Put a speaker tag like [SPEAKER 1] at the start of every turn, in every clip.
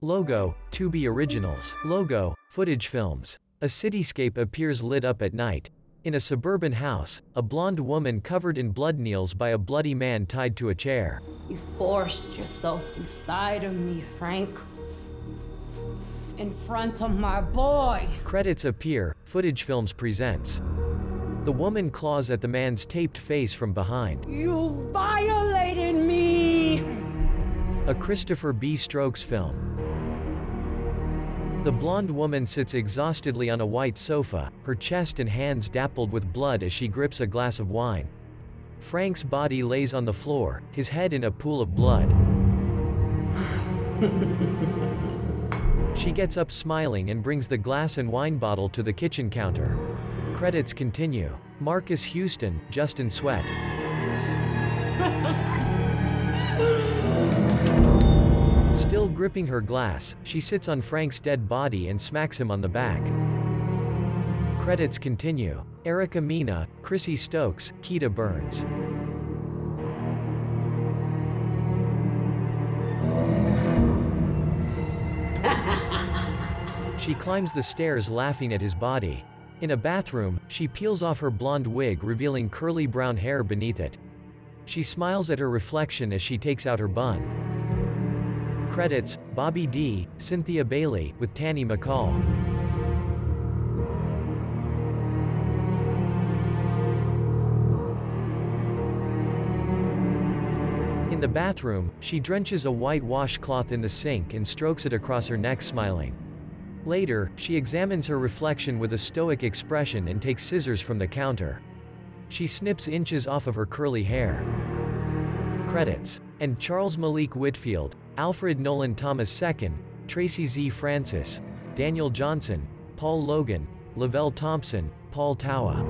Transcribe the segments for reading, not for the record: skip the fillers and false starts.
[SPEAKER 1] Logo, Tubi Originals. Logo, Footage Films. A cityscape appears lit up at night. In a suburban house, a blonde woman covered in blood kneels by a bloody man tied to a chair.
[SPEAKER 2] You forced yourself inside of me, Frank. In front of my boy.
[SPEAKER 1] Credits appear. Footage Films presents. The woman claws at the man's taped face from behind.
[SPEAKER 2] You violated me!
[SPEAKER 1] A Christopher B. Stokes film. The blonde woman sits exhaustedly on a white sofa, her chest and hands dappled with blood as she grips a glass of wine. Frank's body lays on the floor, his head in a pool of blood. She gets up smiling and brings the glass and wine bottle to the kitchen counter. Credits continue. Marcus Houston, Justin Sweat. Still gripping her glass, she sits on Frank's dead body and smacks him on the back. Credits continue. Erica Mena, Chrissy Stokes, Keita Burns. She climbs the stairs laughing at his body. In a bathroom, she peels off her blonde wig revealing curly brown hair beneath it. She smiles at her reflection as she takes out her bun. Credits, Bobby D., Cynthia Bailey, with Tanny McCall. In the bathroom, she drenches a white washcloth in the sink and strokes it across her neck smiling. Later, she examines her reflection with a stoic expression and takes scissors from the counter. She snips inches off of her curly hair. Credits. And Charles Malik Whitfield, Alfred Nolan Thomas II, Tracy Z. Francis, Daniel Johnson, Paul Logan, Lavelle Thompson, Paul Tawa.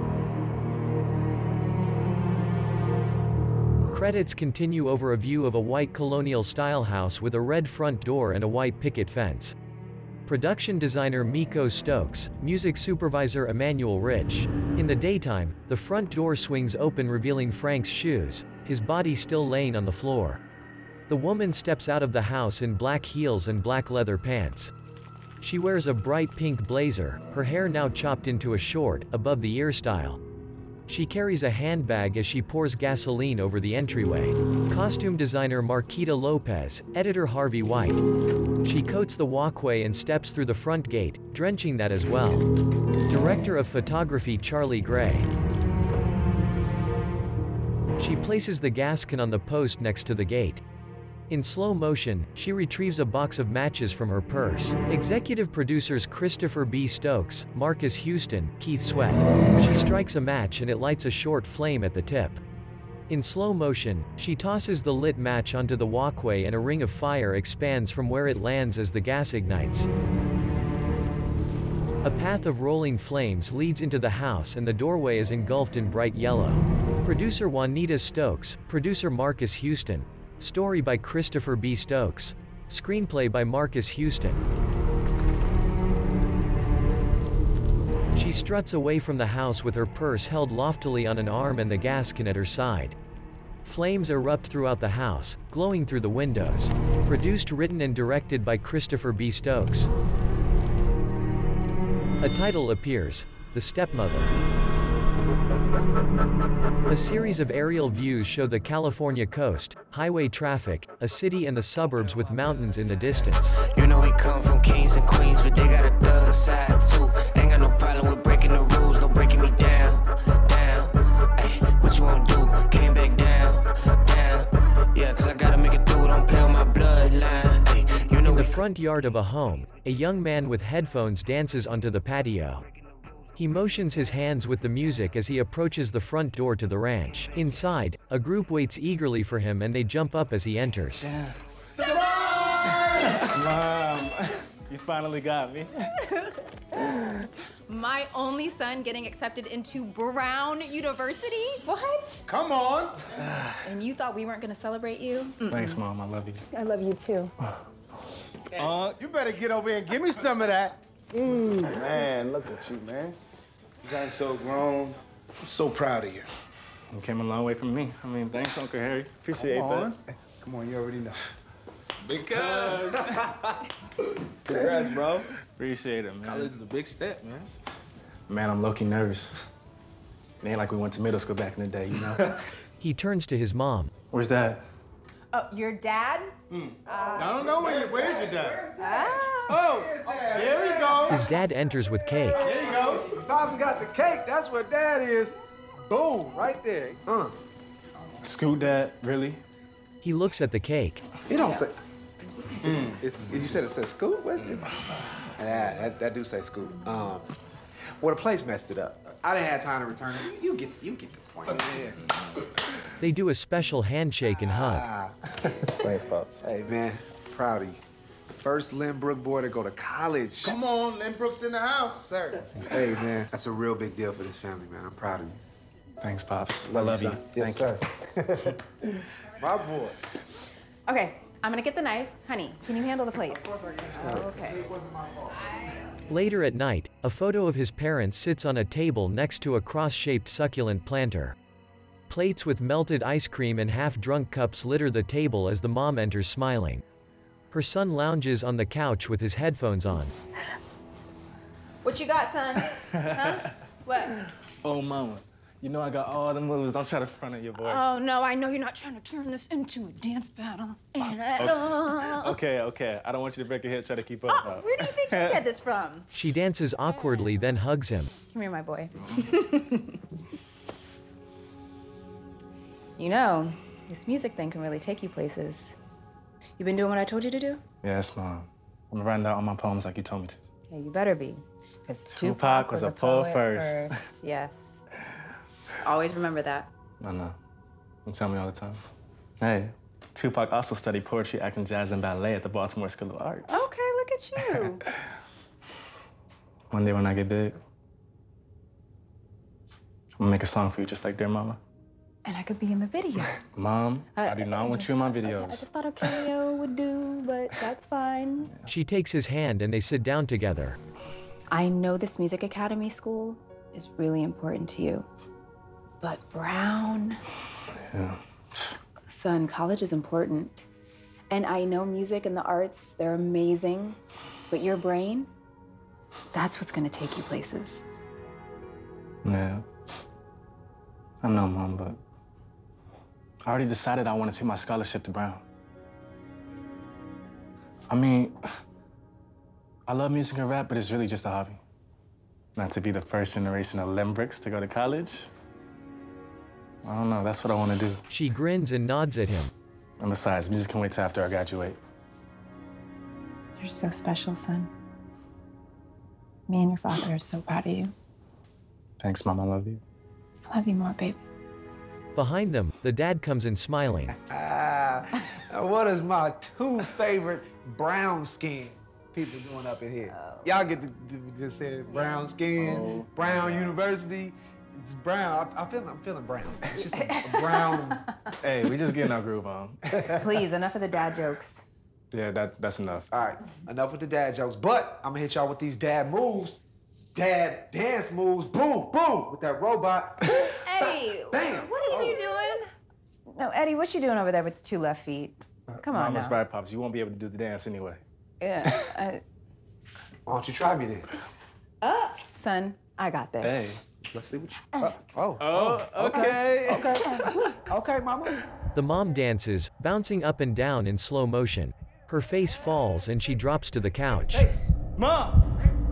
[SPEAKER 1] Credits continue over a view of a white colonial-style house with a red front door and a white picket fence. Production designer Miko Stokes, music supervisor Emmanuel Rich. In the daytime, the front door swings open revealing Frank's shoes, his body still laying on the floor. The woman steps out of the house in black heels and black leather pants. She wears a bright pink blazer, her hair now chopped into a short, above-the-ear style. She carries a handbag as she pours gasoline over the entryway. Costume designer Marquita Lopez, editor Harvey White. She coats the walkway and steps through the front gate, drenching that as well. Director of photography Charlie Gray. She places the gas can on the post next to the gate. In slow motion, she retrieves a box of matches from her purse. Executive producers Christopher B. Stokes, Marcus Houston, Keith Sweat. She strikes a match and it lights a short flame at the tip. In slow motion, she tosses the lit match onto the walkway and a ring of fire expands from where it lands as the gas ignites. A path of rolling flames leads into the house and the doorway is engulfed in bright yellow. Producer Juanita Stokes, producer Marcus Houston. Story by Christopher B. Stokes. Screenplay by Marcus Houston. She struts away from the house with her purse held loftily on an arm and the gas can at her side. Flames erupt throughout the house, glowing through the windows. Produced, written and directed by Christopher B. Stokes. A title appears, The Stepmother. A series of aerial views show the California coast, highway traffic, a city and the suburbs with mountains in the distance.
[SPEAKER 3] You know we come from kings and queens, but they got a thug side too. Ain't got no problem with breaking the rules, no breaking me down, down. Ay, what you wanna do? Came back down, down. Yeah, cause I gotta make it through, don't play with my bloodline. Ay, you know
[SPEAKER 1] in the front yard of a home, a young man with headphones dances onto the patio. He motions his hands with the music as he approaches the front door to the ranch. Inside, a group waits eagerly for him and they jump up as he enters.
[SPEAKER 4] Mom, you finally got me.
[SPEAKER 5] My only son getting accepted into Brown University? What?
[SPEAKER 6] Come on.
[SPEAKER 5] And you thought we weren't gonna celebrate you?
[SPEAKER 4] Thanks, Mom. I love you.
[SPEAKER 5] I love you too.
[SPEAKER 6] You better get over here and give me some of that. Man, look at you, man. You gotten so grown. I'm so proud of you.
[SPEAKER 4] You came a long way from me. I mean, thanks, Uncle Harry. Appreciate
[SPEAKER 6] Come
[SPEAKER 4] that.
[SPEAKER 6] on. Come on, you already know. Because. Congrats, bro.
[SPEAKER 4] Appreciate it, man.
[SPEAKER 6] College is a big step, man.
[SPEAKER 4] Man, I'm low-key nervous. It ain't like we went to middle school back in the day, you know?
[SPEAKER 1] He turns to his mom.
[SPEAKER 4] Where's Dad?
[SPEAKER 5] Oh, your dad?
[SPEAKER 6] I don't know where's your dad? Oh, there he goes.
[SPEAKER 1] His dad enters with cake.
[SPEAKER 6] There he goes.
[SPEAKER 7] Pop's got the cake. That's what Dad is. Boom, right there.
[SPEAKER 4] Scoot, Dad? Really?
[SPEAKER 1] He looks at the cake.
[SPEAKER 7] You don't say. You said it says Scoop? What? Yeah, that do say Scoop. Well, the place messed it up. I didn't have time to return it. You get the point. Yeah.
[SPEAKER 1] They do a special handshake and hug.
[SPEAKER 4] Thanks, Pops.
[SPEAKER 7] Hey, man, proud of you. First Lynbrook boy to go to college.
[SPEAKER 6] Come on, Lynbrook's in the house.
[SPEAKER 7] Sir. Hey, man, that's a real big deal for this family, man. I'm proud of you.
[SPEAKER 4] Thanks, Pops. I love you.
[SPEAKER 7] Son. Yes, sir. My boy.
[SPEAKER 5] Okay, I'm gonna get the knife. Honey, can you handle the plates? Of course I can. Okay.
[SPEAKER 1] Later at night, a photo of his parents sits on a table next to a cross-shaped succulent planter. Plates with melted ice cream and half-drunk cups litter the table as the mom enters smiling. Her son lounges on the couch with his headphones on.
[SPEAKER 5] What you got, son? Huh? What?
[SPEAKER 4] Oh, Mama. You know I got all the moves. Don't try to front of your boy.
[SPEAKER 5] Oh, no, I know you're not trying to turn this into a dance battle.
[SPEAKER 4] Okay. I don't want you to break your hip. Try to keep up.
[SPEAKER 5] Oh, where do you think you get this from?
[SPEAKER 1] She dances awkwardly, then hugs him.
[SPEAKER 5] Come here, my boy. You know, this music thing can really take you places. You been doing what I told you to do?
[SPEAKER 4] Yes, Mom. I'm writing down all my poems like you told me to.
[SPEAKER 5] Yeah, you better be. Because
[SPEAKER 4] Tupac was a poet first.
[SPEAKER 5] Yes. Always remember that.
[SPEAKER 4] I know. You tell me all the time. Hey, Tupac also studied poetry, acting, jazz, and ballet at the Baltimore School of Arts.
[SPEAKER 5] Okay, look at you.
[SPEAKER 4] One day when I get big, I'm gonna make a song for you just like Dear Mama.
[SPEAKER 5] And I could be in the video.
[SPEAKER 4] Mom, I do not want you in my
[SPEAKER 5] I
[SPEAKER 4] videos.
[SPEAKER 5] just thought a cameo would do, but that's fine.
[SPEAKER 1] She takes his hand and they sit down together.
[SPEAKER 2] I know this music academy school is really important to you. But Brown,
[SPEAKER 4] Yeah.
[SPEAKER 2] son, college is important. And I know music and the arts, they're amazing. But your brain, that's what's gonna take you places.
[SPEAKER 4] Yeah. I know, Mom, but I already decided I want to take my scholarship to Brown. I mean, I love music and rap, but it's really just a hobby. Not to be the first generation of Limbricks to go to college. I don't know, that's what I want to do.
[SPEAKER 1] She grins and nods at him.
[SPEAKER 4] And besides, music can wait till after I graduate.
[SPEAKER 2] You're so special, son. Me and your father are so proud of you.
[SPEAKER 4] Thanks, Mom, I love you.
[SPEAKER 2] I love you more, baby.
[SPEAKER 1] Behind them, the dad comes in smiling.
[SPEAKER 7] What is my two favorite brown skin people doing up in here? Y'all get to just say brown skin, Brown University. It's brown. I'm feeling brown. It's just a brown.
[SPEAKER 4] Hey, we just getting our groove on.
[SPEAKER 5] Please, enough of the dad jokes.
[SPEAKER 4] Yeah, that's enough.
[SPEAKER 7] All right, enough with the dad jokes. But I'm gonna hit y'all with these dad moves. Dad dance moves. Boom, boom, with that robot.
[SPEAKER 5] Eddie,
[SPEAKER 7] Bam.
[SPEAKER 5] what are you doing? No, Eddie, what you doing over there with the two left feet? Come on
[SPEAKER 4] Mama's
[SPEAKER 5] now.
[SPEAKER 4] right, Pops. You won't be able to do the dance anyway.
[SPEAKER 5] Yeah.
[SPEAKER 7] Why don't you try me then?
[SPEAKER 5] Son, I got this.
[SPEAKER 4] Hey.
[SPEAKER 7] Let's see what you.
[SPEAKER 4] Okay.
[SPEAKER 7] Okay, mama.
[SPEAKER 1] The mom dances, bouncing up and down in slow motion. Her face falls and she drops to the couch.
[SPEAKER 4] Mom!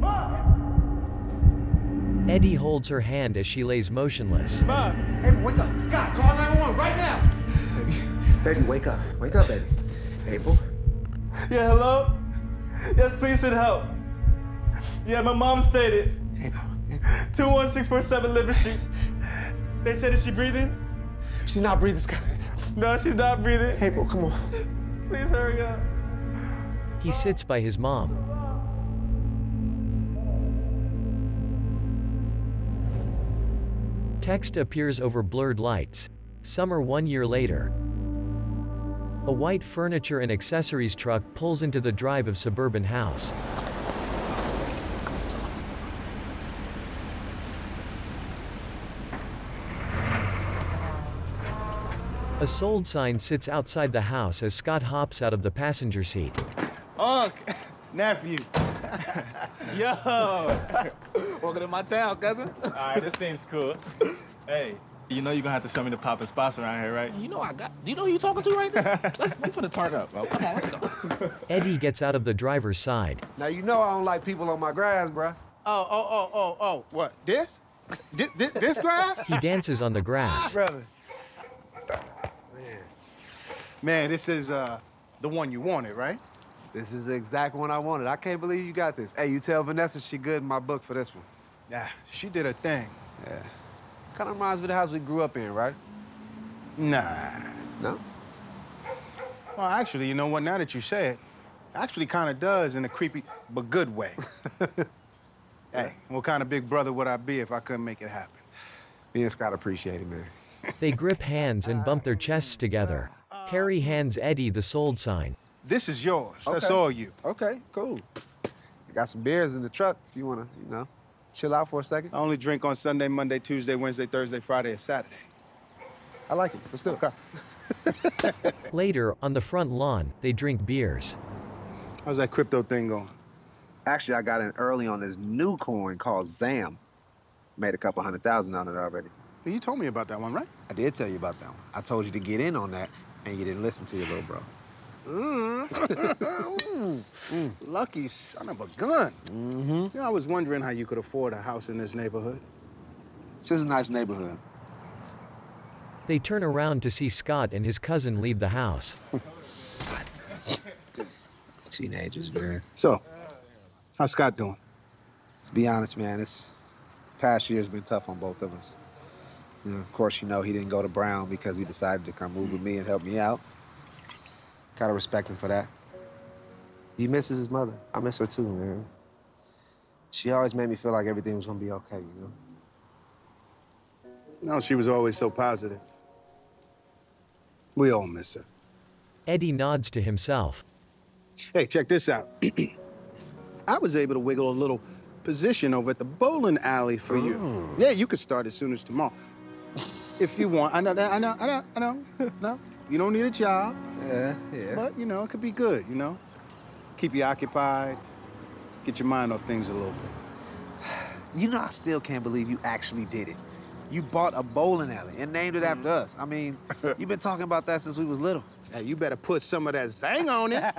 [SPEAKER 1] Eddie holds her hand as she lays motionless.
[SPEAKER 4] Mom!
[SPEAKER 7] Hey, wake up. Scott, call 911 right now. Baby, wake up. Wake up, baby. April.
[SPEAKER 4] Yeah, hello? Yes, please send help. Yeah, my mom's faded.
[SPEAKER 7] April.
[SPEAKER 4] 21647 Liver Street. They said, is she breathing?
[SPEAKER 7] She's not breathing, Scott.
[SPEAKER 4] No, she's not breathing.
[SPEAKER 7] April, come on.
[SPEAKER 4] Please hurry up.
[SPEAKER 1] He sits by his mom. Text appears over blurred lights. Summer 1 year later. A white furniture and accessories truck pulls into the drive of suburban house. A sold sign sits outside the house as Scott hops out of the passenger seat.
[SPEAKER 6] Unc, nephew.
[SPEAKER 4] Yo!
[SPEAKER 6] Welcome to my town, cousin.
[SPEAKER 4] All right, this seems cool. Hey, you know you're gonna have to show me the poppin' spots around here, right?
[SPEAKER 6] You know I got. Do you know who you talking to right now? We finna turn up, bro. Come on, let's go.
[SPEAKER 1] Eddie gets out of the driver's side.
[SPEAKER 7] Now you know I don't like people on my grass, bruh.
[SPEAKER 6] Oh. What? This? This grass?
[SPEAKER 1] He dances on the grass.
[SPEAKER 7] Brother.
[SPEAKER 6] Man, this is the one you wanted, right?
[SPEAKER 7] This is the exact one I wanted. I can't believe you got this. Hey, you tell Vanessa she good in my book for this one.
[SPEAKER 6] Yeah, she did her thing.
[SPEAKER 7] Yeah. Kind of reminds me of the house we grew up in, right?
[SPEAKER 6] Nah.
[SPEAKER 7] No?
[SPEAKER 6] Well, actually, you know what? Now that you say it, actually kind of does in a creepy but good way. Hey, what kind of big brother would I be if I couldn't make it happen?
[SPEAKER 7] Me and Scott appreciate it, man.
[SPEAKER 1] They grip hands and bump their chests together. Carrie hands Eddie the sold sign.
[SPEAKER 6] This is yours. That's
[SPEAKER 7] Okay.
[SPEAKER 6] all you.
[SPEAKER 7] Okay, cool. I got some beers in the truck if you wanna, chill out for a second.
[SPEAKER 6] I only drink on Sunday, Monday, Tuesday, Wednesday, Thursday, Friday, and Saturday.
[SPEAKER 7] I like it. Let's do it.
[SPEAKER 6] Okay.
[SPEAKER 1] Later, on the front lawn, they drink beers.
[SPEAKER 6] How's that crypto thing going?
[SPEAKER 7] Actually, I got in early on this new coin called ZAM. Made a couple $100,000 on it already.
[SPEAKER 6] You told me about that one, right?
[SPEAKER 7] I did tell you about that one. I told you to get in on that, and you didn't listen to your little bro.
[SPEAKER 6] Lucky son of a gun.
[SPEAKER 7] Mm-hmm.
[SPEAKER 6] You know, I was wondering how you could afford a house in this neighborhood.
[SPEAKER 7] It's just a nice neighborhood.
[SPEAKER 1] They turn around to see Scott and his cousin leave the house.
[SPEAKER 7] Teenagers, man.
[SPEAKER 6] So, how's Scott doing?
[SPEAKER 7] To be honest, man, this past year's been tough on both of us. Of course, he didn't go to Brown because he decided to come move with me and help me out. Gotta respect him for that. He misses his mother. I miss her too, man. She always made me feel like everything was gonna be okay,
[SPEAKER 6] No, she was always so positive. We all miss her.
[SPEAKER 1] Eddie nods to himself.
[SPEAKER 6] Hey, check this out. I was able to wiggle a little position over at the bowling alley for you. Yeah, you could start as soon as tomorrow. If you want. I know. No, you don't need a job.
[SPEAKER 7] Yeah.
[SPEAKER 6] But, it could be good, Keep you occupied, get your mind off things a little bit.
[SPEAKER 7] I still can't believe you actually did it. You bought a bowling alley and named it after us. I mean, you've been talking about that since we was little.
[SPEAKER 6] Hey, you better put some of that zang on it.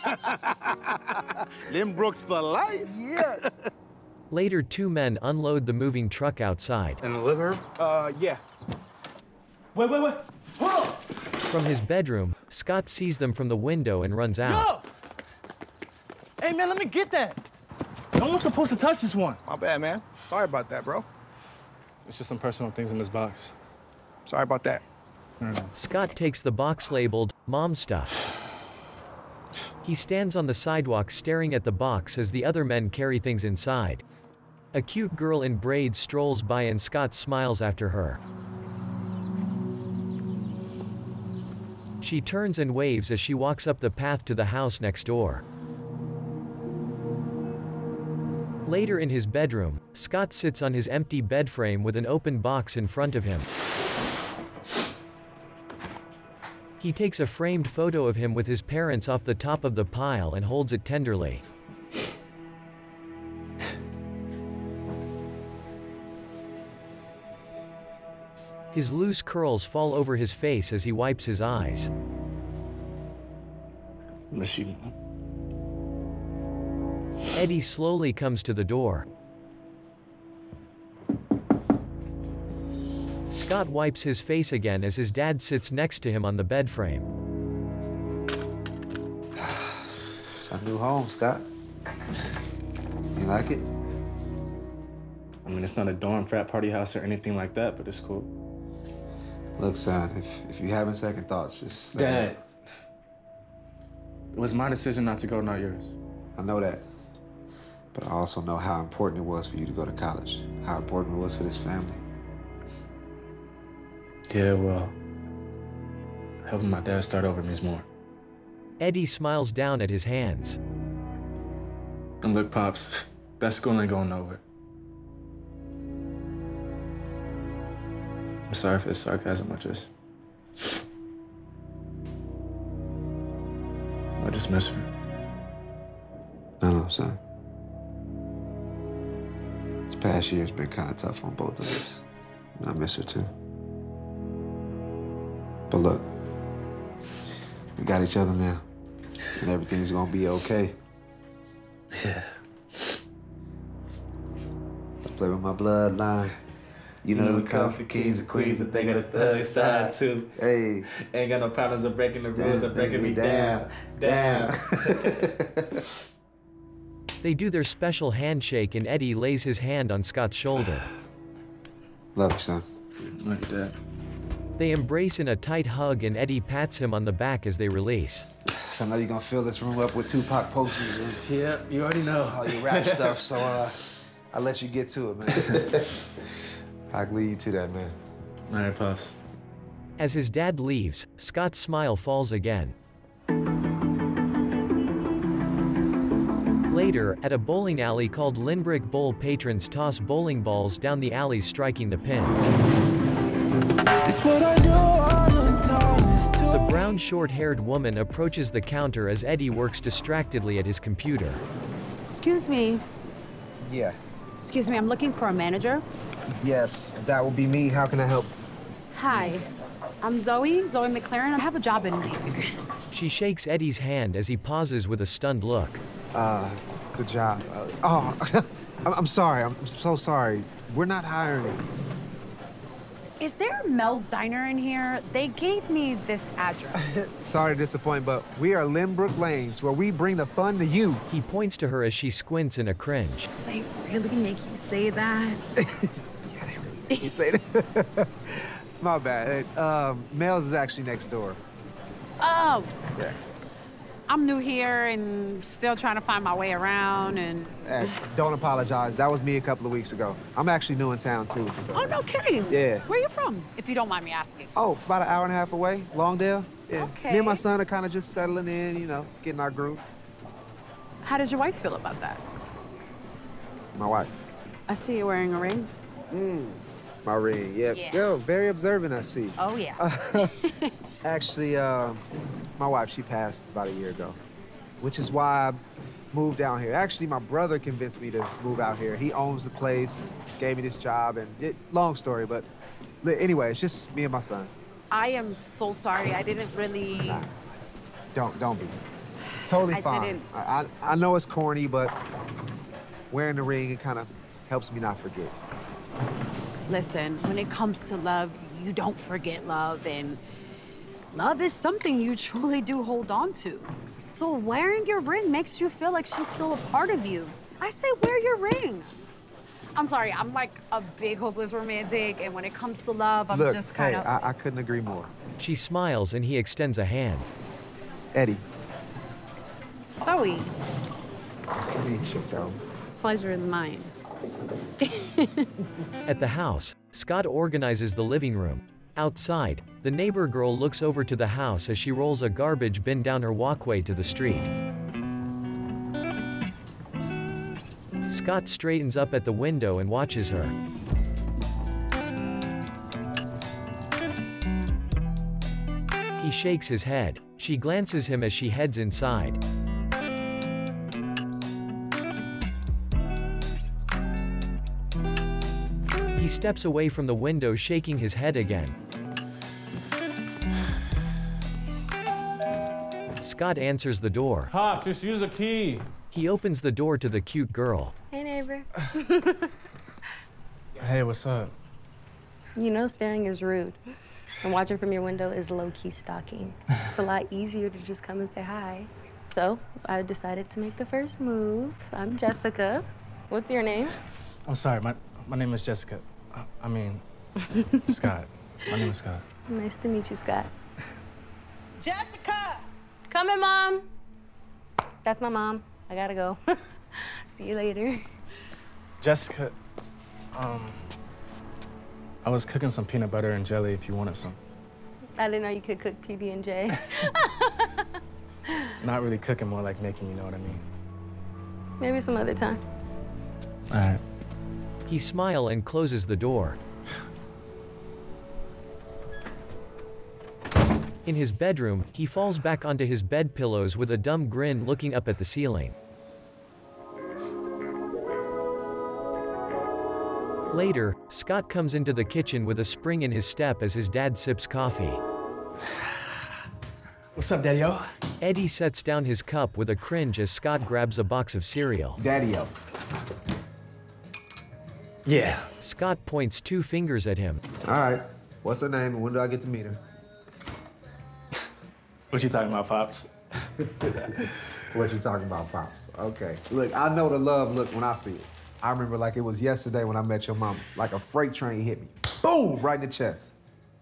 [SPEAKER 6] Lynn Brooks for life.
[SPEAKER 7] Yeah.
[SPEAKER 1] Later, two men unload the moving truck outside.
[SPEAKER 6] And the liver?
[SPEAKER 4] Yeah. Wait. Hold on!
[SPEAKER 1] From his bedroom, Scott sees them from the window and runs out.
[SPEAKER 4] Yo! Hey, man, let me get that. No one's supposed to touch this one.
[SPEAKER 8] My bad, man. Sorry about that, bro.
[SPEAKER 4] It's just some personal things in this box.
[SPEAKER 8] Sorry about that.
[SPEAKER 1] Scott takes the box labeled Mom Stuff. He stands on the sidewalk staring at the box as the other men carry things inside. A cute girl in braids strolls by and Scott smiles after her. She turns and waves as she walks up the path to the house next door. Later in his bedroom, Scott sits on his empty bed frame with an open box in front of him. He takes a framed photo of him with his parents off the top of the pile and holds it tenderly. His loose curls fall over his face as he wipes his eyes.
[SPEAKER 4] Miss you.
[SPEAKER 1] Eddie slowly comes to the door. Scott wipes his face again as his dad sits next to him on the bed frame.
[SPEAKER 7] It's our new home, Scott. You like it?
[SPEAKER 4] I mean, it's not a dorm, frat party house or anything like that, but it's cool.
[SPEAKER 7] Look, son, if you're having second thoughts, just...
[SPEAKER 4] Dad, it was my decision not to go, not yours.
[SPEAKER 7] I know that. But I also know how important it was for you to go to college, how important it was for this family.
[SPEAKER 4] Yeah, well, helping my dad start over means more.
[SPEAKER 1] Eddie smiles down at his hands.
[SPEAKER 4] And look, Pops, that school ain't going nowhere. I'm sorry for the sarcasm, I just... just miss her.
[SPEAKER 7] I know, son. This past year's been kind of tough on both of us. And I miss her too. But look, we got each other now, and everything's gonna be okay.
[SPEAKER 4] Yeah.
[SPEAKER 7] I play with my bloodline. You know we come for kings and queens, but they got a thug side too. Hey.
[SPEAKER 4] Ain't got no problems of breaking the rules of breaking me down. Damn.
[SPEAKER 1] They do their special handshake and Eddie lays his hand on Scott's shoulder.
[SPEAKER 7] Love you, son.
[SPEAKER 4] Look at that.
[SPEAKER 1] They embrace in a tight hug and Eddie pats him on the back as they release.
[SPEAKER 7] So I know you're gonna fill this room up with Tupac posters and
[SPEAKER 4] Yeah, you already know.
[SPEAKER 7] all your rap stuff, so I'll let you get to it, man. I can lead you to that, man.
[SPEAKER 4] All right, Pops.
[SPEAKER 1] As his dad leaves, Scott's smile falls again. Later, at a bowling alley called Lynbrook Bowl, patrons toss bowling balls down the alley, striking the pins. The brown short-haired woman approaches the counter as Eddie works distractedly at his computer.
[SPEAKER 9] Excuse me.
[SPEAKER 7] Yeah.
[SPEAKER 9] Excuse me, I'm looking for a manager.
[SPEAKER 7] Yes, that will be me. How can I help?
[SPEAKER 9] Hi, I'm Zoe McLaren. I have a job in here.
[SPEAKER 1] She shakes Eddie's hand as he pauses with a stunned look.
[SPEAKER 7] The job. I'm sorry. I'm so sorry. We're not hiring.
[SPEAKER 9] Is there a Mel's Diner in here? They gave me this address.
[SPEAKER 7] Sorry to disappoint, but we are Lynbrook Lanes, where we bring the fun to you.
[SPEAKER 1] He points to her as she squints in a cringe.
[SPEAKER 9] They really make you say that?
[SPEAKER 7] Yeah, they really make you say that. My bad. Hey, Mel's is actually next door.
[SPEAKER 9] Oh,
[SPEAKER 7] Yeah.
[SPEAKER 9] I'm new here and still trying to find my way around and...
[SPEAKER 7] Don't apologize. That was me a couple of weeks ago. I'm actually new in town, too. So.
[SPEAKER 9] Oh, no kidding.
[SPEAKER 7] Yeah.
[SPEAKER 9] Where you from, if you don't mind me asking?
[SPEAKER 7] Oh, about an hour and a half away, Longdale. Yeah.
[SPEAKER 9] Okay.
[SPEAKER 7] Me and my son are kind of just settling in, you know, getting our groove.
[SPEAKER 9] How does your wife feel about that?
[SPEAKER 7] My wife.
[SPEAKER 9] I see you're wearing a ring.
[SPEAKER 7] My ring, yeah.
[SPEAKER 9] Yeah.
[SPEAKER 7] Yo, very observant, I see.
[SPEAKER 9] Oh, yeah.
[SPEAKER 7] Actually, my wife, she passed about a year ago, which is why I moved down here. Actually, my brother convinced me to move out here. He owns the place, gave me this job, and long story, but anyway, it's just me and my son.
[SPEAKER 9] I am so sorry. I didn't really...
[SPEAKER 7] Nah, don't be. It's totally
[SPEAKER 9] I
[SPEAKER 7] fine.
[SPEAKER 9] didn't-
[SPEAKER 7] I know it's corny, but wearing the ring, it kind of helps me not forget.
[SPEAKER 9] Listen, when it comes to love, you don't forget love, and love is something you truly do hold on to. So wearing your ring makes you feel like she's still a part of you. I say wear your ring. I'm sorry, I'm like a big hopeless romantic, and when it comes to love, I'm
[SPEAKER 7] Look,
[SPEAKER 9] just kind
[SPEAKER 7] hey,
[SPEAKER 9] of...
[SPEAKER 7] I couldn't agree more.
[SPEAKER 1] She smiles and he extends a hand.
[SPEAKER 7] Eddie,
[SPEAKER 9] Zoe,
[SPEAKER 7] nice to meet you, Zoe.
[SPEAKER 9] pleasure is mine.
[SPEAKER 1] At the house, Scott organizes the living room. Outside, the neighbor girl looks over to the house as she rolls a garbage bin down her walkway to the street. Scott straightens up at the window and watches her. He shakes his head. She glances him as she heads inside. He steps away from the window, shaking his head again. Scott answers the door.
[SPEAKER 10] Pops, just use the key.
[SPEAKER 1] He opens the door to the cute girl.
[SPEAKER 11] Hey, neighbor.
[SPEAKER 4] Hey, what's up?
[SPEAKER 11] You know staring is rude. And watching from your window is low-key stalking. It's a lot easier to just come and say hi. So, I decided to make the first move. I'm Jessica. What's your name?
[SPEAKER 4] I'm sorry, my name is Jessica. I mean, Scott. My name is Scott.
[SPEAKER 11] Nice to meet you, Scott.
[SPEAKER 9] Jessica!
[SPEAKER 11] Coming, Mom. That's my mom. I gotta go. See you later.
[SPEAKER 4] Jessica, I was cooking some peanut butter and jelly if you wanted some.
[SPEAKER 11] I didn't know you could cook PB&J.
[SPEAKER 4] Not really cooking, more like making, you know what I mean?
[SPEAKER 11] Maybe some other time.
[SPEAKER 4] All right.
[SPEAKER 1] He smiles and closes the door. In his bedroom, He falls back onto his bed pillows with a dumb grin looking up at the ceiling. Later, Scott comes into the kitchen with a spring in his step as his dad sips coffee.
[SPEAKER 10] What's up, Daddy-O?
[SPEAKER 1] Eddie sets down his cup with a cringe as Scott grabs a box of cereal.
[SPEAKER 7] Daddy-O.
[SPEAKER 10] Yeah.
[SPEAKER 1] Scott points 2 fingers at him.
[SPEAKER 7] All right. What's her name and when do I get to meet her?
[SPEAKER 4] What you talking about, Pops?
[SPEAKER 7] What you talking about, Pops? Okay. Look, I know the love look when I see it. I remember like it was yesterday when I met your mama. Like a freight train hit me. Boom! Right in the chest.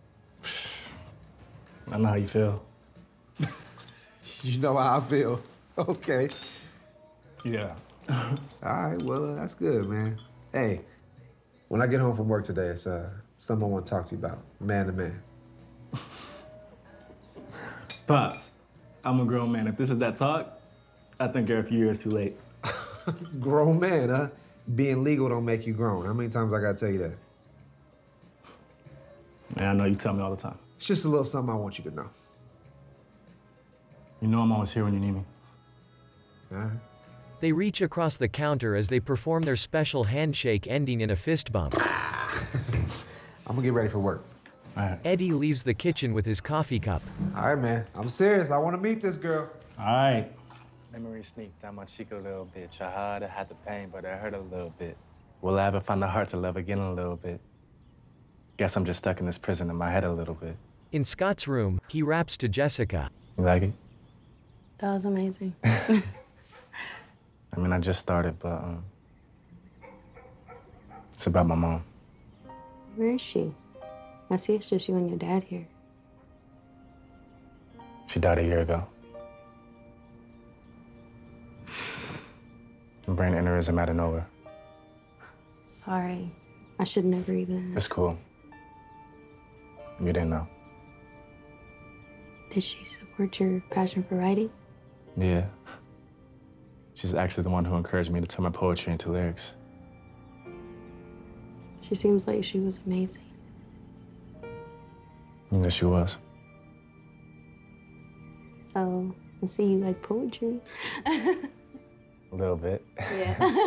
[SPEAKER 4] I know how you feel.
[SPEAKER 7] You know how I feel. Okay.
[SPEAKER 4] Yeah.
[SPEAKER 7] All right, well, that's good, man. Hey, when I get home from work today, it's something I want to talk to you about, man to man.
[SPEAKER 4] Pops, I'm a grown man. If this is that talk, I think you're a few years too late.
[SPEAKER 7] Grown man, huh? Being legal don't make you grown. How many times I gotta tell you that?
[SPEAKER 4] Man, I know you tell me all the time.
[SPEAKER 7] It's just a little something I want you to know.
[SPEAKER 4] You know I'm always here when you need me.
[SPEAKER 7] All right.
[SPEAKER 1] They reach across the counter as they perform their special handshake ending in a fist bump.
[SPEAKER 7] I'm gonna get ready for work.
[SPEAKER 4] All right.
[SPEAKER 1] Eddie leaves the kitchen with his coffee cup.
[SPEAKER 7] All right, man. I'm serious. I want to meet this girl.
[SPEAKER 4] All right. Memory sneaked down my cheek a little bit. Shahada had the pain, but it hurt a little bit. Will I ever find the heart to love again a little bit? Guess I'm just stuck in this prison in my head a little bit.
[SPEAKER 1] In Scott's room, he raps to Jessica.
[SPEAKER 4] You like it?
[SPEAKER 11] That was amazing.
[SPEAKER 4] I mean, I just started, but it's about my mom.
[SPEAKER 11] Where is she? I see it's just you and your dad here.
[SPEAKER 4] She died a year ago. Brain aneurysm out of nowhere.
[SPEAKER 11] Sorry. I should never even.
[SPEAKER 4] It's cool. You didn't know.
[SPEAKER 11] Did she support your passion for writing?
[SPEAKER 4] Yeah. She's actually the one who encouraged me to turn my poetry into lyrics.
[SPEAKER 11] She seems like she was amazing.
[SPEAKER 4] Yes, she was.
[SPEAKER 11] So, I see you like poetry.
[SPEAKER 4] A little bit.
[SPEAKER 11] Yeah.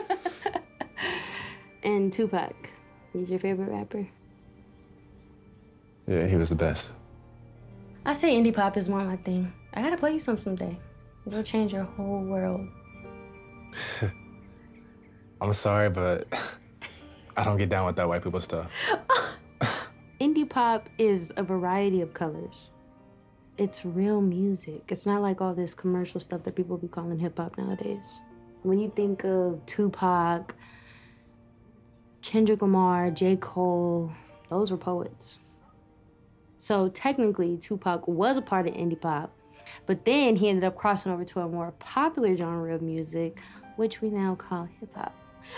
[SPEAKER 11] And Tupac, he's your favorite rapper?
[SPEAKER 4] Yeah, he was the best.
[SPEAKER 11] I say indie pop is more my thing. I gotta play you some someday. It'll change your whole world.
[SPEAKER 4] I'm sorry, but I don't get down with that white people stuff.
[SPEAKER 11] Indie pop is a variety of colors. It's real music. It's not like all this commercial stuff that people be calling hip hop nowadays. When you think of Tupac, Kendrick Lamar, J. Cole, those were poets. So technically, Tupac was a part of indie pop, but then he ended up crossing over to a more popular genre of music, which we now call hip hop.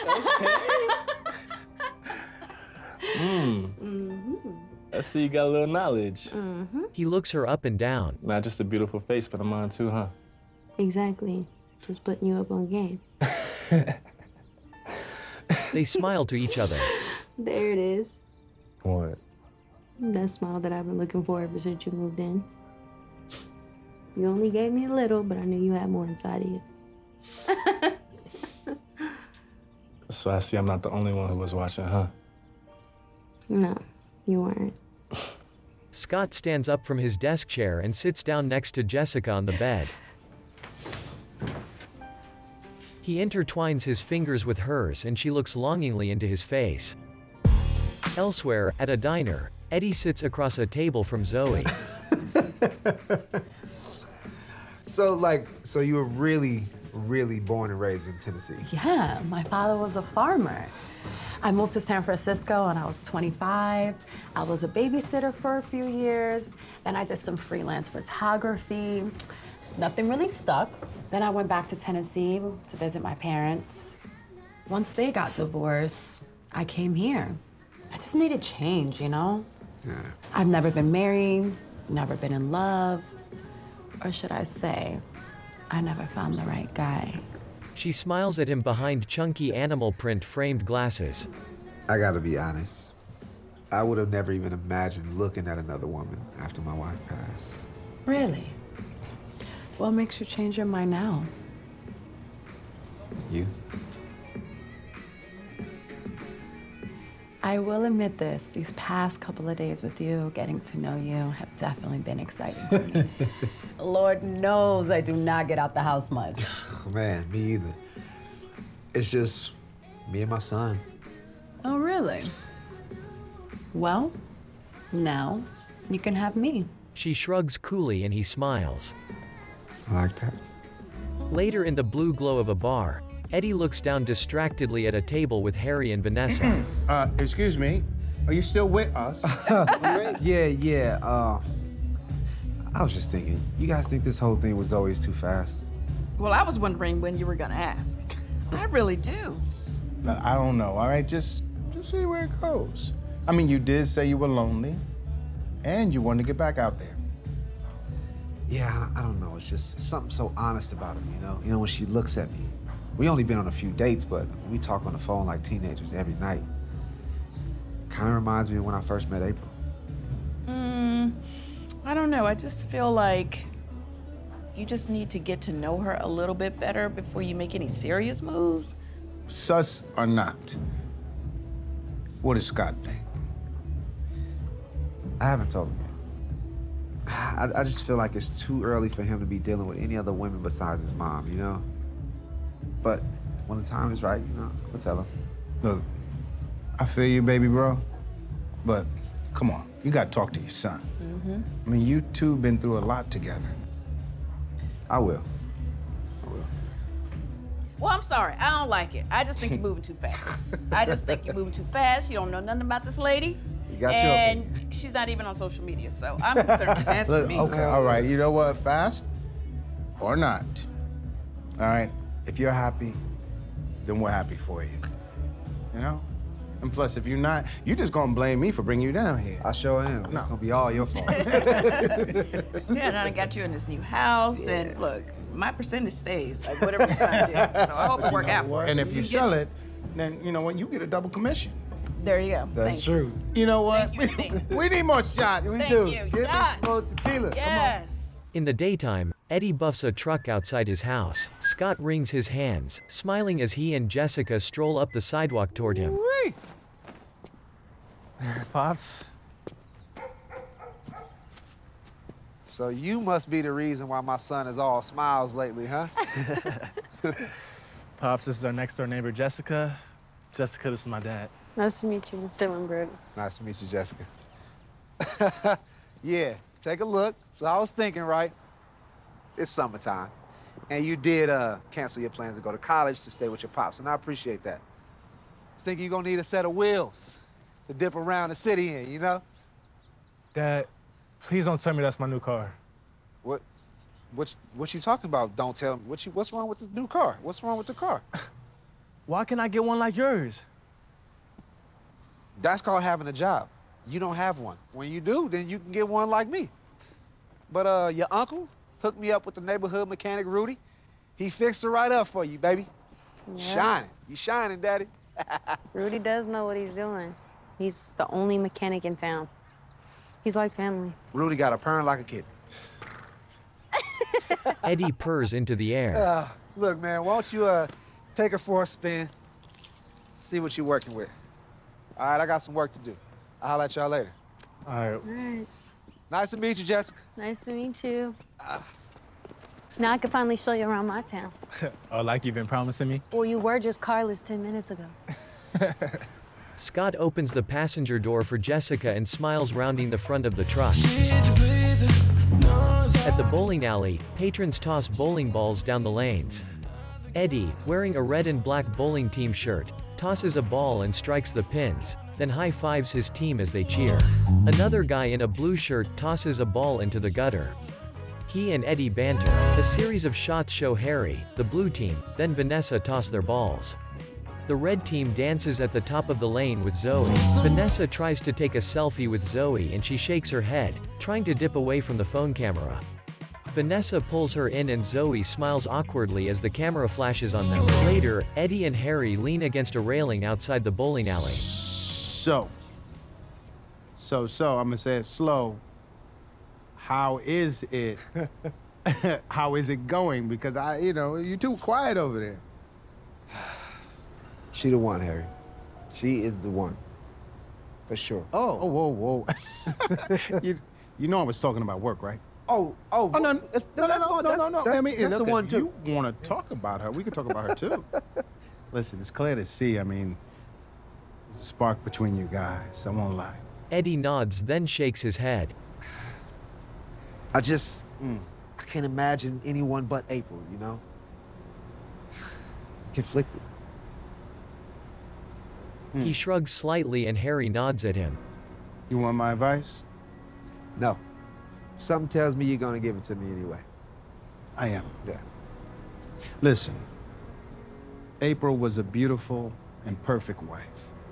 [SPEAKER 4] I see you got a little knowledge.
[SPEAKER 1] He looks her up and down.
[SPEAKER 4] Not just a beautiful face, but a mind too, huh?
[SPEAKER 11] Exactly. Just putting you up on game.
[SPEAKER 1] They smile to each other.
[SPEAKER 11] There it is.
[SPEAKER 4] What?
[SPEAKER 11] That smile that I've been looking for ever since you moved in. You only gave me a little, but I knew you had more inside of you.
[SPEAKER 4] So I see I'm not the only one who was watching, huh?
[SPEAKER 11] No, you weren't.
[SPEAKER 1] Scott stands up from his desk chair and sits down next to Jessica on the bed. He intertwines his fingers with hers and she looks longingly into his face. Elsewhere, at a diner, Eddie sits across a table from Zoe.
[SPEAKER 7] So you were really born and raised in Tennessee?
[SPEAKER 2] Yeah, my father was a farmer. I moved to San Francisco when I was 25. I was a babysitter for a few years. Then I did some freelance photography. Nothing really stuck. Then I went back to Tennessee to visit my parents. Once they got divorced, I came here. I just needed change, you know?
[SPEAKER 7] Yeah.
[SPEAKER 2] I've never been married, never been in love. Or should I say, I never found the right guy.
[SPEAKER 1] She smiles at him behind chunky animal print framed glasses.
[SPEAKER 7] I gotta be honest. I would have never even imagined looking at another woman after my wife passed.
[SPEAKER 2] Really? What makes you change your mind now?
[SPEAKER 7] You?
[SPEAKER 2] I will admit this, these past couple of days with you, getting to know you, have definitely been exciting for me. Lord knows I do not get out the house much.
[SPEAKER 7] Man, me either. It's just me and my son.
[SPEAKER 2] Oh, really? Well, now you can have me.
[SPEAKER 1] She shrugs coolly and he smiles.
[SPEAKER 7] I like that.
[SPEAKER 1] Later in the blue glow of a bar, Eddie looks down distractedly at a table with Harry and Vanessa.
[SPEAKER 6] Excuse me. Are you still with us?
[SPEAKER 7] Yeah. I was just thinking, you guys think this whole thing was always too fast?
[SPEAKER 10] Well, I was wondering when you were gonna ask. I really do.
[SPEAKER 6] I don't know, all right? Just see where it goes. I mean, you did say you were lonely, and you wanted to get back out there.
[SPEAKER 7] Yeah, I don't know. It's just something so honest about him, you know? You know, when she looks at me. We only been on a few dates, but we talk on the phone like teenagers every night. Kind of reminds me of when I first met April.
[SPEAKER 10] I don't know. I just feel like you just need to get to know her a little bit better before you make any serious moves.
[SPEAKER 6] Sus or not, what does Scott think?
[SPEAKER 7] I haven't told him yet. I just feel like it's too early for him to be dealing with any other women besides his mom, you know? But when the time is right, you know, I'll tell him.
[SPEAKER 6] Look, I feel you, baby bro, but come on, you gotta talk to your son. I mean, you two been through a lot together.
[SPEAKER 7] I will.
[SPEAKER 10] Well, I'm sorry. I don't like it. I just think you're moving too fast. You don't know nothing about this lady.
[SPEAKER 7] You got
[SPEAKER 10] and she's not even on social media, so I'm concerned. Fast for
[SPEAKER 6] Look,
[SPEAKER 10] me.
[SPEAKER 6] okay, all right, you know what, fast or not, all right, if you're happy, then we're happy for you, you know? And plus, if you're not, you're just gonna blame me for bringing you down here.
[SPEAKER 7] I sure am. It's gonna be all your fault.
[SPEAKER 10] Yeah, and I got you in this new house, and look, my percentage stays, like whatever you signed in. So I hope it work out for you.
[SPEAKER 6] And if you sell it, then you know what, you get a double commission.
[SPEAKER 10] There you go.
[SPEAKER 7] That's true.
[SPEAKER 6] You know what?
[SPEAKER 10] Thank you.
[SPEAKER 6] We need more shots.
[SPEAKER 10] Thank you.
[SPEAKER 7] Give
[SPEAKER 10] Shots.
[SPEAKER 7] me some more tequila.
[SPEAKER 10] Yes.
[SPEAKER 1] In the daytime, Eddie buffs a truck outside his house. Scott wrings his hands, smiling as he and Jessica stroll up the sidewalk toward him.
[SPEAKER 4] Pops?
[SPEAKER 7] So you must be the reason why my son is all smiles lately, huh?
[SPEAKER 4] Pops, this is our next door neighbor, Jessica. Jessica, this is my dad.
[SPEAKER 11] Nice to meet you, Mr. Lindbergh.
[SPEAKER 7] Nice to meet you, Jessica. Yeah, take a look. So I was thinking, right? It's summertime. And you did cancel your plans to go to college to stay with your pops, and I appreciate that. I was thinking you're gonna need a set of wheels to dip around the city in, you know?
[SPEAKER 4] Dad, please don't tell me that's my new car.
[SPEAKER 7] What you talking about? Don't tell me. What's wrong with the new car? What's wrong with the car?
[SPEAKER 4] Why can't I get one like yours?
[SPEAKER 7] That's called having a job. You don't have one. When you do, then you can get one like me. But your uncle hooked me up with the neighborhood mechanic, Rudy. He fixed it right up for you, baby.
[SPEAKER 11] Yeah.
[SPEAKER 7] Shining. You shining, Daddy.
[SPEAKER 11] Rudy does know what he's doing. He's the only mechanic in town. He's like family.
[SPEAKER 7] Rudy got a purring like a kid.
[SPEAKER 1] Eddie purrs into the air.
[SPEAKER 7] Look, man, why don't you take her for a spin, see what you're working with. All right, I got some work to do. I'll holler at y'all later.
[SPEAKER 4] All right.
[SPEAKER 11] All right.
[SPEAKER 7] Nice to meet you, Jessica.
[SPEAKER 11] Nice to meet you. Now I can finally show you around my town.
[SPEAKER 4] Oh, like you've been promising me?
[SPEAKER 11] Well, you were just carless 10 minutes ago.
[SPEAKER 1] Scott opens the passenger door for Jessica and smiles, rounding the front of the truck. At the bowling alley, patrons toss bowling balls down the lanes. Eddie, wearing a red and black bowling team shirt, tosses a ball and strikes the pins, then high-fives his team as they cheer. Another guy in a blue shirt tosses a ball into the gutter. He and Eddie banter. A series of shots show Harry, the blue team, then Vanessa toss their balls. The red team dances at the top of the lane with Zoe. Vanessa tries to take a selfie with Zoe and she shakes her head, trying to dip away from the phone camera. Vanessa pulls her in and Zoe smiles awkwardly as the camera flashes on them. Later, Eddie and Harry lean against a railing outside the bowling alley.
[SPEAKER 6] So, I'm gonna say it slow. how is it? How is it going? Because you're too quiet over there.
[SPEAKER 7] She the one, Harry. She is the one. For sure.
[SPEAKER 6] Oh, whoa. you know I was talking about work, right?
[SPEAKER 7] Oh,
[SPEAKER 6] no.
[SPEAKER 7] That's
[SPEAKER 6] I mean,
[SPEAKER 7] that's the
[SPEAKER 6] look,
[SPEAKER 7] one,
[SPEAKER 6] if
[SPEAKER 7] too.
[SPEAKER 6] you want to talk about her, we can talk about her, too. Listen, it's clear to see, I mean, there's a spark between you guys, I won't lie.
[SPEAKER 1] Eddie nods, then shakes his head.
[SPEAKER 7] I can't imagine anyone but April, you know? Conflicted.
[SPEAKER 1] He shrugs slightly and Harry nods at him.
[SPEAKER 6] You want my advice?
[SPEAKER 7] No. Something tells me you're gonna give it to me anyway.
[SPEAKER 6] I am.
[SPEAKER 7] Yeah.
[SPEAKER 6] Listen, April was a beautiful and perfect wife.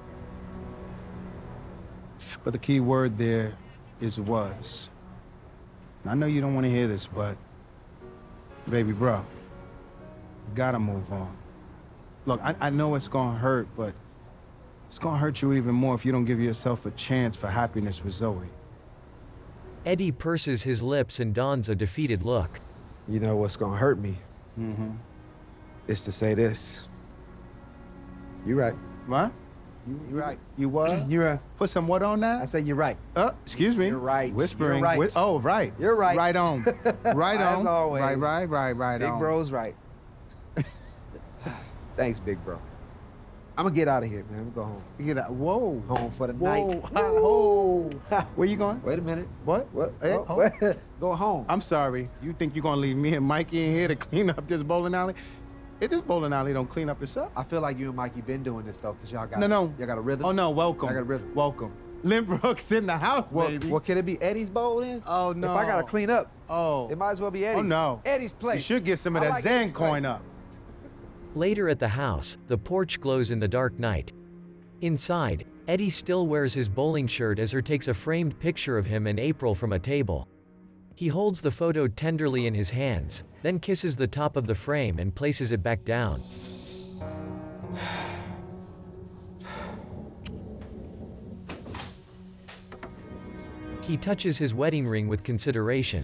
[SPEAKER 6] But the key word there is was. I know you don't want to hear this, but baby bro, you gotta move on. Look, I know it's gonna hurt, but it's gonna hurt you even more if you don't give yourself a chance for happiness with Zoe.
[SPEAKER 1] Eddie purses his lips and dons a defeated look.
[SPEAKER 7] You know what's gonna hurt me? It's to say this. You right.
[SPEAKER 6] What?
[SPEAKER 7] You right.
[SPEAKER 6] You what?
[SPEAKER 7] You right.
[SPEAKER 6] Put some what on that?
[SPEAKER 7] I said you're right.
[SPEAKER 6] Excuse me.
[SPEAKER 7] You're right.
[SPEAKER 6] Whispering.
[SPEAKER 7] You're right.
[SPEAKER 6] Oh, right.
[SPEAKER 7] You're right.
[SPEAKER 6] Right on. Right on.
[SPEAKER 7] As always.
[SPEAKER 6] Right
[SPEAKER 7] Big
[SPEAKER 6] on.
[SPEAKER 7] bro's right. Thanks, big bro. I'm gonna get out of here, man. I'm gonna go home.
[SPEAKER 6] Get out. Whoa.
[SPEAKER 7] Home for the night.
[SPEAKER 6] Whoa. Where you going?
[SPEAKER 7] Wait a minute.
[SPEAKER 6] What?
[SPEAKER 7] Hey,
[SPEAKER 6] Oh.
[SPEAKER 7] Go home.
[SPEAKER 6] I'm sorry. You think you're gonna leave me and Mikey in here to clean up this bowling alley? If this bowling alley don't clean up itself.
[SPEAKER 7] I feel like you and Mikey been doing this though, cause y'all got
[SPEAKER 6] No.
[SPEAKER 7] Y'all got a rhythm.
[SPEAKER 6] Oh no, welcome.
[SPEAKER 7] I got a rhythm.
[SPEAKER 6] Welcome. Lynn Brooks in the house, baby.
[SPEAKER 7] Well, can it be Eddie's bowl then?
[SPEAKER 6] Oh no.
[SPEAKER 7] If I gotta clean up,
[SPEAKER 6] it
[SPEAKER 7] might as well be Eddie's.
[SPEAKER 6] Oh no.
[SPEAKER 7] Eddie's place.
[SPEAKER 6] You should get some of
[SPEAKER 7] I
[SPEAKER 6] that
[SPEAKER 7] like
[SPEAKER 6] Zen
[SPEAKER 7] Eddie's
[SPEAKER 6] coin
[SPEAKER 7] place.
[SPEAKER 6] up.
[SPEAKER 1] Later at the house, the porch glows in the dark night. Inside, Eddie still wears his bowling shirt as her takes a framed picture of him and April from a table. He holds the photo tenderly in his hands, then kisses the top of the frame and places it back down. He touches his wedding ring with consideration.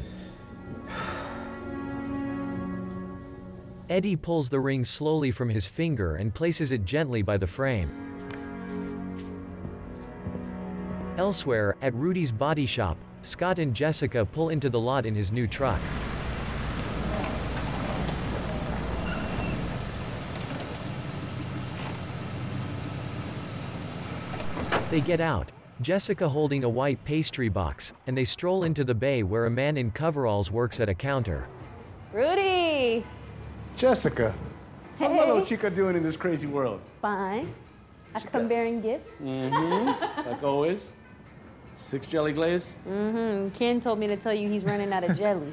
[SPEAKER 1] Eddie pulls the ring slowly from his finger and places it gently by the frame. Elsewhere, at Rudy's body shop, Scott and Jessica pull into the lot in his new truck. They get out, Jessica holding a white pastry box, and they stroll into the bay where a man in coveralls works at a counter.
[SPEAKER 11] Rudy!
[SPEAKER 12] Jessica, how's my
[SPEAKER 11] Hey.
[SPEAKER 12] little chica doing in this crazy world?
[SPEAKER 11] Fine. I come bearing gifts.
[SPEAKER 12] Like always. 6 jelly glaze?
[SPEAKER 11] Ken told me to tell you he's running out of jelly.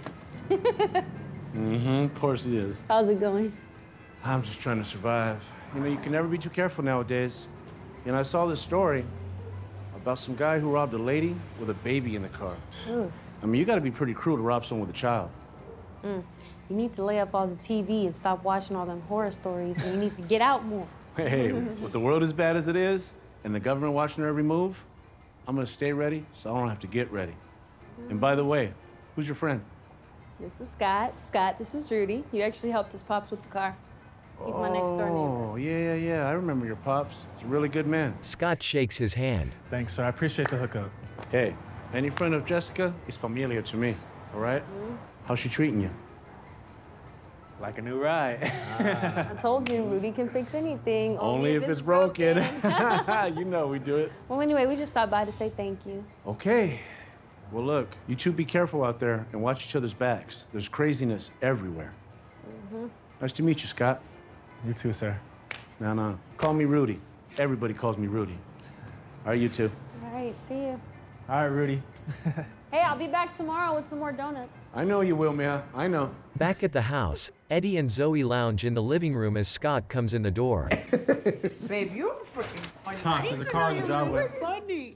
[SPEAKER 12] Of course he is.
[SPEAKER 11] How's it going?
[SPEAKER 12] I'm just trying to survive. You know, you can never be too careful nowadays. You know, I saw this story about some guy who robbed a lady with a baby in the car.
[SPEAKER 11] Oof.
[SPEAKER 12] I mean, you gotta be pretty cruel to rob someone with a child.
[SPEAKER 11] You need to lay off all the TV and stop watching all them horror stories, and you need to get out more.
[SPEAKER 12] Hey, with the world as bad as it is, and the government watching our every move, I'm gonna stay ready so I don't have to get ready. And by the way, who's your friend?
[SPEAKER 11] This is Scott. Scott, this is Rudy. You actually helped us Pops with the car. He's my next door neighbor.
[SPEAKER 12] Oh, yeah. I remember your Pops. He's a really good man.
[SPEAKER 1] Scott shakes his hand.
[SPEAKER 12] Thanks, sir. I appreciate the hookup. Hey, any friend of Jessica is familiar to me, all right? How's she treating you? Like a new ride.
[SPEAKER 11] I told you, Rudy can fix anything.
[SPEAKER 12] Only if it's broken. You know we do it.
[SPEAKER 11] Well, anyway, we just stopped by to say thank you.
[SPEAKER 12] Okay. Well, look, you two be careful out there and watch each other's backs. There's craziness everywhere. Nice to meet you, Scott.
[SPEAKER 8] You too, sir.
[SPEAKER 12] No. Call me Rudy. Everybody calls me Rudy. All right, you two.
[SPEAKER 11] All right, see you.
[SPEAKER 8] All right, Rudy.
[SPEAKER 11] Hey, I'll be back tomorrow with some more donuts.
[SPEAKER 12] I know you will, Mia. I know.
[SPEAKER 1] Back at the house, Eddie and Zoe lounge in the living room as Scott comes in the door.
[SPEAKER 10] Babe, you're freaking funny.
[SPEAKER 8] Tom, there's a car in the driveway.
[SPEAKER 10] Funny.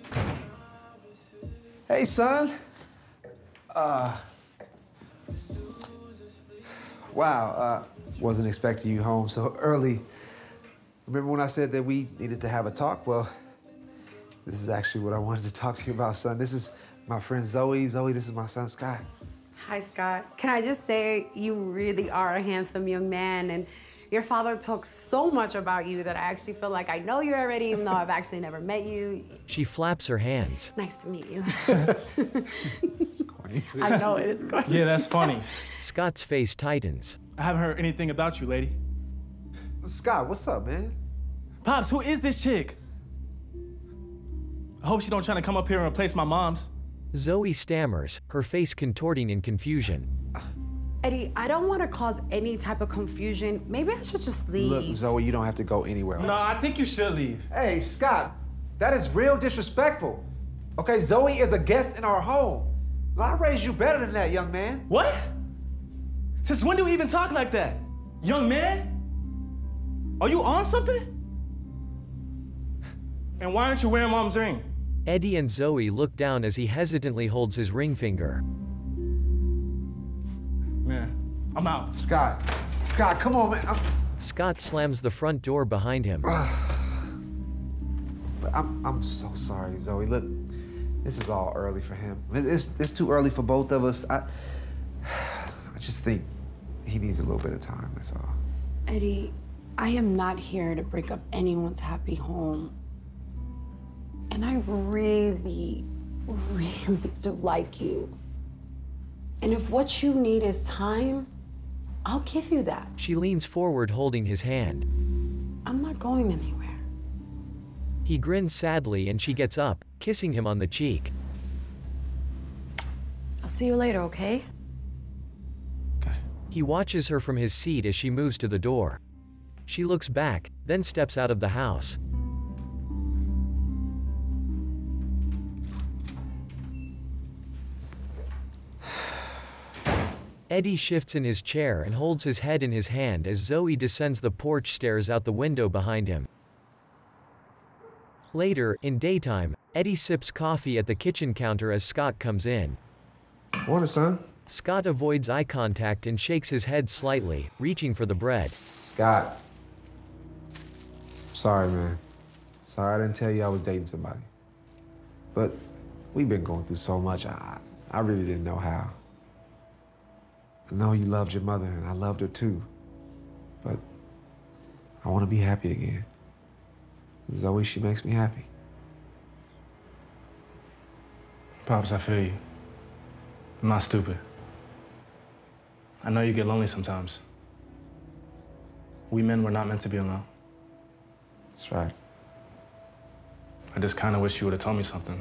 [SPEAKER 7] Hey, son. Wow, wasn't expecting you home so early. Remember when I said that we needed to have a talk? Well, this is actually what I wanted to talk to you about, son. This is my friend Zoe. Zoe, this is my son, Scott.
[SPEAKER 9] Hi, Scott. Can I just say you really are a handsome young man, and your father talks so much about you that I actually feel like I know you already, even though I've actually never met you.
[SPEAKER 1] She flaps her hands.
[SPEAKER 9] Nice to meet you.
[SPEAKER 7] It's corny.
[SPEAKER 9] I know it is corny.
[SPEAKER 8] Yeah, that's funny.
[SPEAKER 1] Scott's face tightens.
[SPEAKER 8] I haven't heard anything about you, lady.
[SPEAKER 7] Scott, what's up, man?
[SPEAKER 8] Pops, who is this chick? I hope she don't try to come up here and replace my mom's.
[SPEAKER 1] Zoe stammers, her face contorting in confusion.
[SPEAKER 9] Eddie, I don't want to cause any type of confusion. Maybe I should just leave.
[SPEAKER 7] Look, Zoe, you don't have to go anywhere.
[SPEAKER 8] No, I think you should leave.
[SPEAKER 7] Hey, Scott, that is real disrespectful. Okay, Zoe is a guest in our home. I raised you better than that, young man.
[SPEAKER 8] What? Since when do we even talk like that? Young man? Are you on something? And why aren't you wearing mom's ring?
[SPEAKER 1] Eddie and Zoe look down as he hesitantly holds his ring finger.
[SPEAKER 8] Man, I'm out.
[SPEAKER 7] Scott, come on, man.
[SPEAKER 1] Scott slams the front door behind him.
[SPEAKER 7] I'm so sorry, Zoe. Look, this is all early for him. It's too early for both of us. I just think he needs a little bit of time, that's all.
[SPEAKER 2] Eddie, I am not here to break up anyone's happy home. And I really, really do like you. And if what you need is time, I'll give you that.
[SPEAKER 1] She leans forward holding his hand.
[SPEAKER 2] I'm not going anywhere.
[SPEAKER 1] He grins sadly and she gets up, kissing him on the cheek.
[SPEAKER 2] I'll see you later, okay?
[SPEAKER 1] He watches her from his seat as she moves to the door. She looks back, then steps out of the house. Eddie shifts in his chair and holds his head in his hand as Zoe descends the porch stairs out the window behind him. Later, in daytime, Eddie sips coffee at the kitchen counter as Scott comes in.
[SPEAKER 7] Morning, son.
[SPEAKER 1] Scott avoids eye contact and shakes his head slightly, reaching for the bread.
[SPEAKER 7] Scott. Sorry, man. Sorry I didn't tell you I was dating somebody. But we've been going through so much, I really didn't know how. I know you loved your mother, and I loved her too. But I want to be happy again. Zoe, she makes me happy.
[SPEAKER 8] Pops, I feel you. I'm not stupid. I know you get lonely sometimes. We men were not meant to be alone.
[SPEAKER 7] That's right.
[SPEAKER 8] I just kind of wish you would have told me something.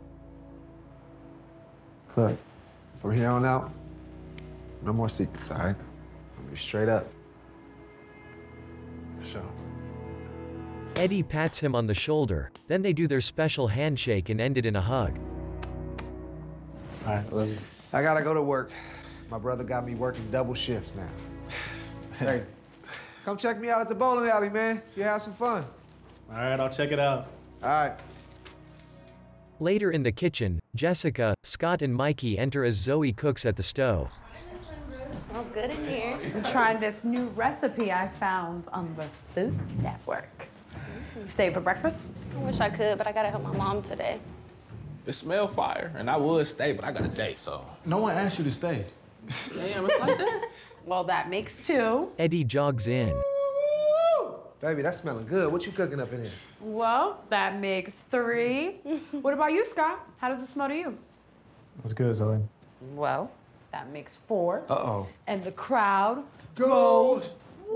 [SPEAKER 7] Look, from here on out, no more secrets, all right? I'm be straight up.
[SPEAKER 8] For sure.
[SPEAKER 1] Eddie pats him on the shoulder, then they do their special handshake and end it in a hug.
[SPEAKER 8] All right, love you.
[SPEAKER 7] I gotta go to work. My brother got me working double shifts now. Hey, come check me out at the bowling alley, man. You have some fun.
[SPEAKER 8] All right, I'll check it out.
[SPEAKER 7] All right.
[SPEAKER 1] Later in the kitchen, Jessica, Scott, and Mikey enter as Zoe cooks at the stove.
[SPEAKER 11] Smells good in here.
[SPEAKER 2] I'm trying this new recipe I found on the Food Network. You stay for breakfast?
[SPEAKER 11] I wish I could, but I gotta help my mom today.
[SPEAKER 13] It smell fire, and I would stay, but I got a date, so.
[SPEAKER 8] No one asked you to stay.
[SPEAKER 13] Damn, it's like that.
[SPEAKER 2] Well, that makes two.
[SPEAKER 1] Eddie jogs in.
[SPEAKER 7] Baby, that's smelling good. What you cooking up in here?
[SPEAKER 2] Well, that makes three. What about you, Scott? How does it smell to you?
[SPEAKER 8] What's good, Zoe?
[SPEAKER 2] Well, that makes four.
[SPEAKER 7] Uh-oh.
[SPEAKER 2] And the crowd
[SPEAKER 7] goes.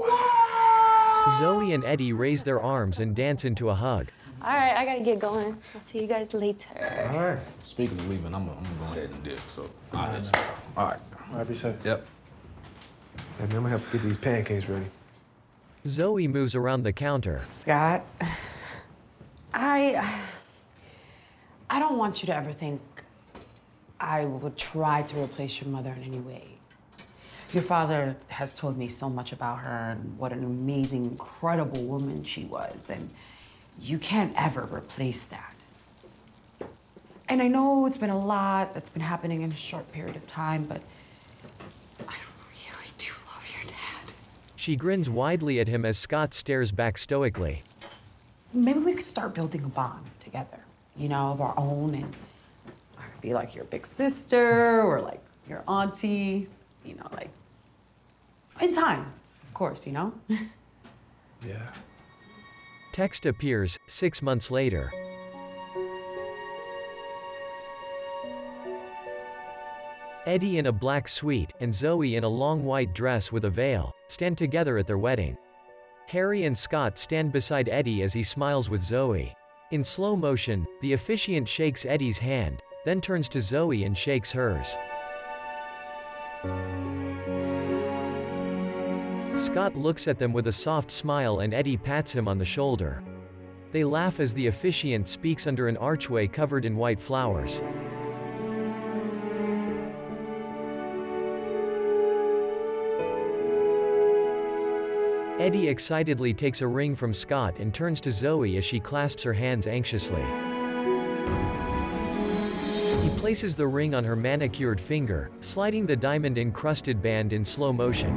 [SPEAKER 1] Zoe and Eddie raise their arms and dance into a hug.
[SPEAKER 11] All right, I gotta get going. I'll see you guys later.
[SPEAKER 7] All right.
[SPEAKER 13] Speaking of leaving, I'm gonna go ahead and dip, so.
[SPEAKER 7] All right.
[SPEAKER 8] All right, be safe.
[SPEAKER 7] Yep. Hey, man, I'm gonna have to get these pancakes ready.
[SPEAKER 1] Zoe moves around the counter.
[SPEAKER 2] Scott, I don't want you to ever think I would try to replace your mother in any way. Your father has told me so much about her and what an amazing, incredible woman she was, and you can't ever replace that. And I know it's been a lot that's been happening in a short period of time, but I really do love your dad.
[SPEAKER 1] She grins widely at him as Scott stares back stoically.
[SPEAKER 2] Maybe we could start building a bond together, you know, of our own, and be like your big sister or like your auntie, you know, like in time, of course, you know?
[SPEAKER 8] Yeah.
[SPEAKER 1] Text appears 6 months later. Eddie in a black suite and Zoe in a long white dress with a veil stand together at their wedding. Harry and Scott stand beside Eddie as he smiles with Zoe. In slow motion, the officiant shakes Eddie's hand, then turns to Zoe and shakes hers. Scott looks at them with a soft smile and Eddie pats him on the shoulder. They laugh as the officiant speaks under an archway covered in white flowers. Eddie excitedly takes a ring from Scott and turns to Zoe as she clasps her hands anxiously. He places the ring on her manicured finger, sliding the diamond-encrusted band in slow motion.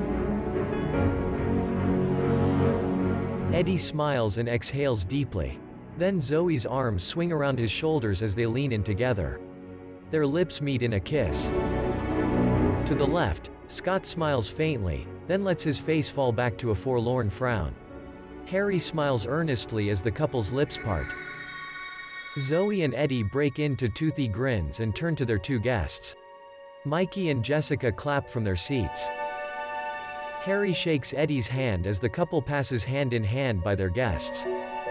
[SPEAKER 1] Eddie smiles and exhales deeply. Then Zoe's arms swing around his shoulders as they lean in together. Their lips meet in a kiss. To the left, Scott smiles faintly, then lets his face fall back to a forlorn frown. Harry smiles earnestly as the couple's lips part. Zoe and Eddie break into toothy grins and turn to their two guests. Mikey and Jessica clap from their seats. Harry shakes Eddie's hand as the couple passes hand in hand by their guests.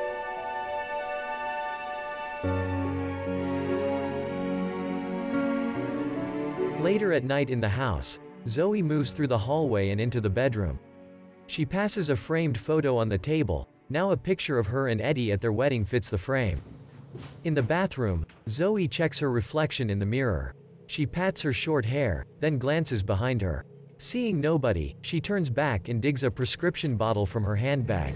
[SPEAKER 1] Later at night in the house, Zoe moves through the hallway and into the bedroom. She passes a framed photo on the table. Now a picture of her and Eddie at their wedding fits the frame. In the bathroom, Zoe checks her reflection in the mirror. She pats her short hair, then glances behind her. Seeing nobody, she turns back and digs a prescription bottle from her handbag.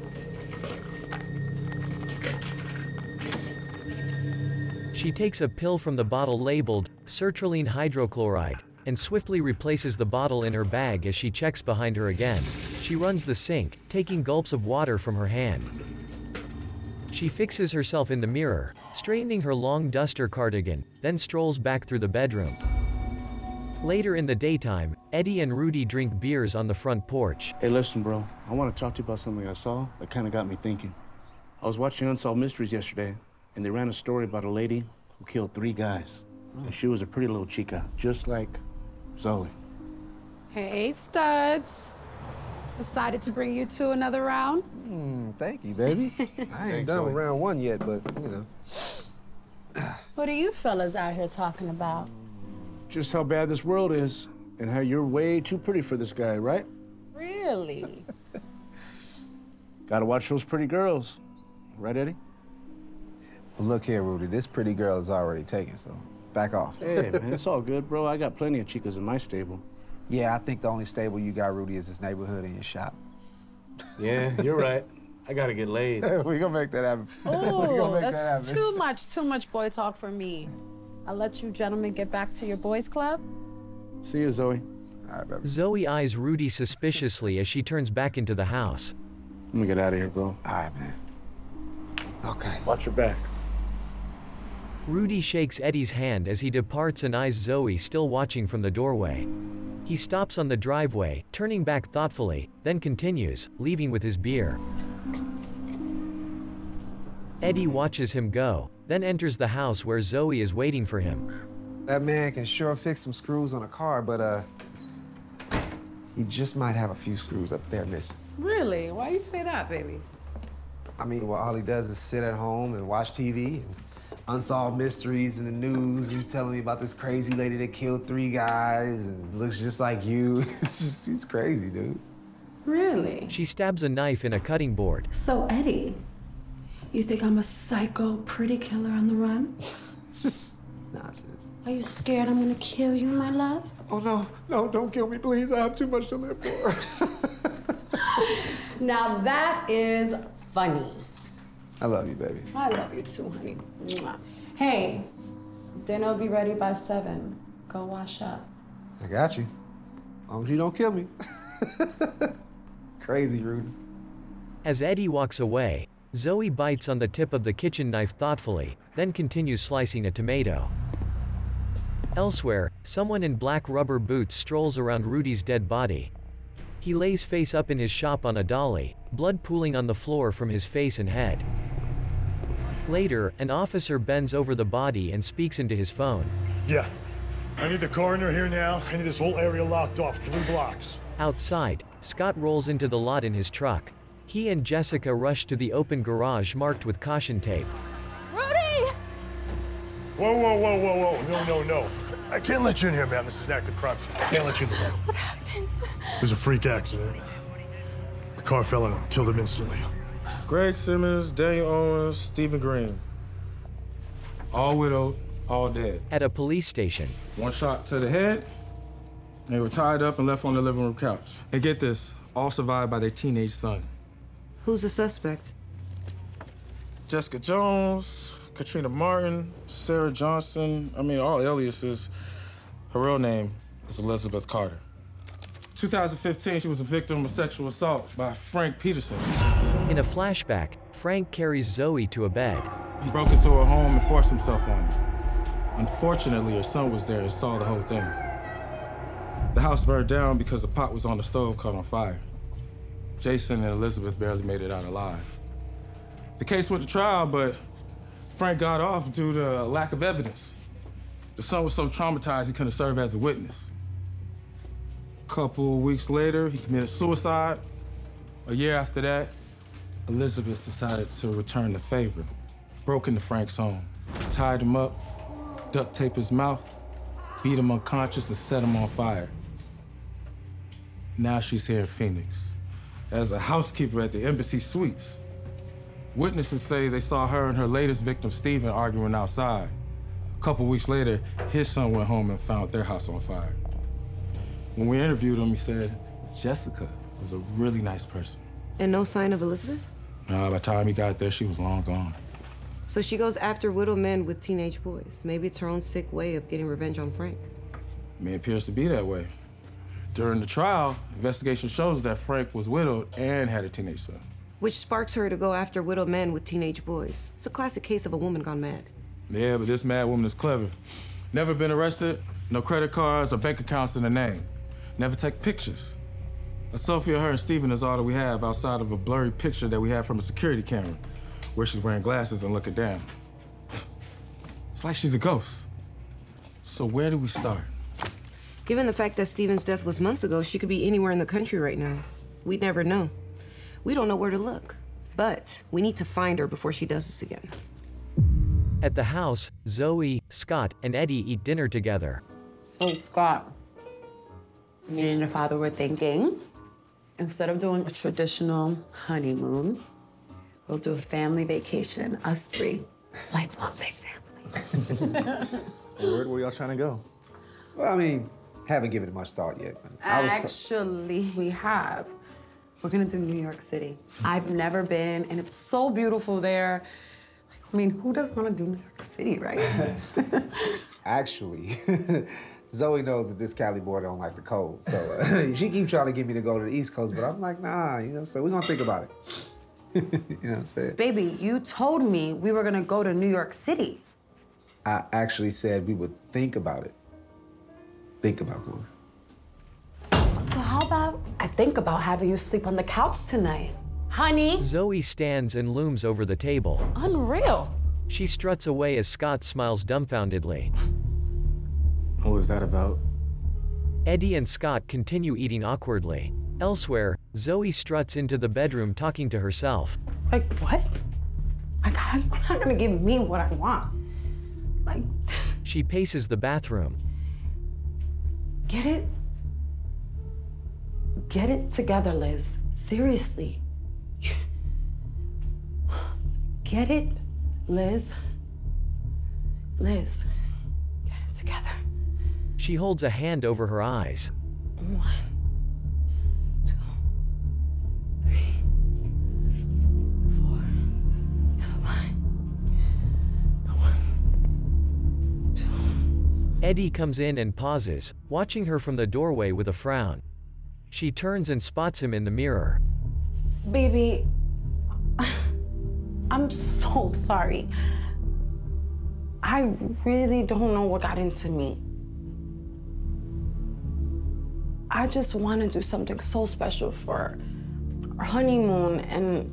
[SPEAKER 1] She takes a pill from the bottle labeled sertraline hydrochloride, and swiftly replaces the bottle in her bag as she checks behind her again. She runs the sink, taking gulps of water from her hand. She fixes herself in the mirror, straightening her long duster cardigan, then strolls back through the bedroom. Later in the daytime, Eddie and Rudy drink beers on the front porch.
[SPEAKER 12] Hey, listen, bro. I want to talk to you about something I saw that kind of got me thinking. I was watching Unsolved Mysteries yesterday, and they ran a story about a lady who killed 3 guys. And she was a pretty little chica, just like Zoe.
[SPEAKER 14] Hey, studs. Decided to bring you to another round?
[SPEAKER 7] Thank you, baby. I ain't done with round 1 yet, but, you know.
[SPEAKER 2] What are you fellas out here talking about?
[SPEAKER 12] Just how bad this world is, and how you're way too pretty for this guy, right?
[SPEAKER 2] Really?
[SPEAKER 12] Gotta watch those pretty girls. Right, Eddie?
[SPEAKER 7] Well, look here, Rudy. This pretty girl is already taken, so back off.
[SPEAKER 12] Hey, man, it's all good, bro. I got plenty of chicas in my stable.
[SPEAKER 7] Yeah, I think the only stable you got, Rudy, is this neighborhood in your shop.
[SPEAKER 12] Yeah, you're right. I gotta get laid.
[SPEAKER 7] We're gonna make that happen.
[SPEAKER 2] Oh, that's too much boy talk for me. I'll let you gentlemen get back to your boys' club.
[SPEAKER 12] See you, Zoe.
[SPEAKER 7] All right, baby.
[SPEAKER 1] Zoe eyes Rudy suspiciously as she turns back into the house.
[SPEAKER 12] Let me get out of here, bro.
[SPEAKER 7] All right, man. Okay.
[SPEAKER 12] Watch your back.
[SPEAKER 1] Rudy shakes Eddie's hand as he departs and eyes Zoe still watching from the doorway. He stops on the driveway, turning back thoughtfully, then continues, leaving with his beer. Eddie watches him go, then enters the house where Zoe is waiting for him.
[SPEAKER 7] That man can sure fix some screws on a car, but he just might have a few screws up there missing.
[SPEAKER 2] Really? Why you say that, baby?
[SPEAKER 7] I mean, well, all he does is sit at home and watch TV and unsolved mysteries in the news. He's telling me about this crazy lady that killed 3 guys and looks just like you. He's crazy, dude.
[SPEAKER 2] Really?
[SPEAKER 1] She stabs a knife in a cutting board.
[SPEAKER 2] So, Eddie, you think I'm a psycho pretty killer on the run?
[SPEAKER 7] Just nonsense.
[SPEAKER 2] Are you scared I'm gonna kill you, my love?
[SPEAKER 7] Oh, no, don't kill me, please. I have too much to live for.
[SPEAKER 2] Now that is funny.
[SPEAKER 7] I love you, baby.
[SPEAKER 2] I love you too, honey. Mwah. Hey, dinner will be ready by 7. Go wash up.
[SPEAKER 7] I got you. As long as you don't kill me. Crazy, Rudy.
[SPEAKER 1] As Eddie walks away, Zoe bites on the tip of the kitchen knife thoughtfully, then continues slicing a tomato. Elsewhere, someone in black rubber boots strolls around Rudy's dead body. He lays face up in his shop on a dolly, blood pooling on the floor from his face and head. Later, an officer bends over the body and speaks into his phone.
[SPEAKER 15] Yeah. I need the coroner here now. I need this whole area locked off, 3 blocks.
[SPEAKER 1] Outside, Scott rolls into the lot in his truck. He and Jessica rush to the open garage marked with caution tape.
[SPEAKER 5] Rudy!
[SPEAKER 15] Whoa. No. I can't let you in here, man. This is an active crime scene. I can't let you in the room.
[SPEAKER 5] What happened?
[SPEAKER 15] It was a freak accident. The car fell and killed him instantly.
[SPEAKER 16] Greg Simmons, Daniel Owens, Stephen Green. All widowed, all dead.
[SPEAKER 1] At a police station.
[SPEAKER 16] 1 shot to the head. They were tied up and left on the living room couch. And get this, all survived by their teenage son.
[SPEAKER 17] Who's the suspect?
[SPEAKER 16] Jessica Jones, Katrina Martin, Sarah Johnson. All aliases. Her real name is Elizabeth Carter. 2015, she was a victim of sexual assault by Frank Peterson.
[SPEAKER 1] In a flashback, Frank carries Zoe to a bed.
[SPEAKER 16] He broke into her home and forced himself on her. Unfortunately, her son was there and saw the whole thing. The house burned down because the pot was on the stove caught on fire. Jason and Elizabeth barely made it out alive. The case went to trial, but Frank got off due to a lack of evidence. The son was so traumatized he couldn't serve as a witness. A couple weeks later, he committed suicide. A year after that, Elizabeth decided to return the favor. Broke into Frank's home, tied him up, duct taped his mouth, beat him unconscious, and set him on fire. Now she's here in Phoenix as a housekeeper at the Embassy Suites. Witnesses say they saw her and her latest victim, Stephen, arguing outside. A couple weeks later, his son went home and found their house on fire. When we interviewed him, he said Jessica was a really nice person.
[SPEAKER 17] And no sign of Elizabeth?
[SPEAKER 16] By the time he got there, she was long gone.
[SPEAKER 17] So she goes after widowed men with teenage boys. Maybe it's her own sick way of getting revenge on Frank.
[SPEAKER 16] It appears to be that way. During the trial, investigation shows that Frank was widowed and had a teenage son.
[SPEAKER 17] Which sparks her to go after widowed men with teenage boys. It's a classic case of a woman gone mad.
[SPEAKER 16] Yeah, but this mad woman is clever. Never been arrested, no credit cards or bank accounts in her name. Never take pictures. A selfie of her and Stephen is all that we have outside of a blurry picture that we have from a security camera, where she's wearing glasses and looking down. It's like she's a ghost. So where do we start?
[SPEAKER 17] Given the fact that Stephen's death was months ago, she could be anywhere in the country right now. We'd never know. We don't know where to look. But we need to find her before she does this again.
[SPEAKER 1] At the house, Zoe, Scott, and Eddie eat dinner together.
[SPEAKER 2] So, Scott, me and your father were thinking, instead of doing a traditional honeymoon, we'll do a family vacation, us 3, like one big family.
[SPEAKER 4] Where were y'all trying to go?
[SPEAKER 7] Well, haven't given it much thought yet.
[SPEAKER 2] Actually, we have. We're gonna do New York City. I've never been, and it's so beautiful there. Who doesn't want to do New York City, right?
[SPEAKER 7] Actually, Zoe knows that this Cali boy don't like the cold, so she keeps trying to get me to go to the East Coast, but I'm like, nah, so we're gonna think about it. You know what I'm saying?
[SPEAKER 2] Baby, you told me we were gonna go to New York City.
[SPEAKER 7] I actually said we would think about it. Think about going.
[SPEAKER 2] So how about I think about having you sleep on the couch tonight? Honey?
[SPEAKER 1] Zoe stands and looms over the table.
[SPEAKER 2] Unreal.
[SPEAKER 1] She struts away as Scott smiles dumbfoundedly.
[SPEAKER 4] What was that about?
[SPEAKER 1] Eddie and Scott continue eating awkwardly. Elsewhere, Zoe struts into the bedroom talking to herself.
[SPEAKER 2] Like, what? You're not gonna give me what I want.
[SPEAKER 1] She paces the bathroom.
[SPEAKER 2] Get it? Get it together, Liz. Seriously. Get it, Liz? Liz, get it together.
[SPEAKER 1] She holds a hand over her eyes.
[SPEAKER 2] 1, 2, 3, 4, 1, 2.
[SPEAKER 1] Eddie comes in and pauses, watching her from the doorway with a frown. She turns and spots him in the mirror.
[SPEAKER 2] Baby, I'm so sorry. I really don't know what got into me.
[SPEAKER 9] I just want to do something so special for our honeymoon, and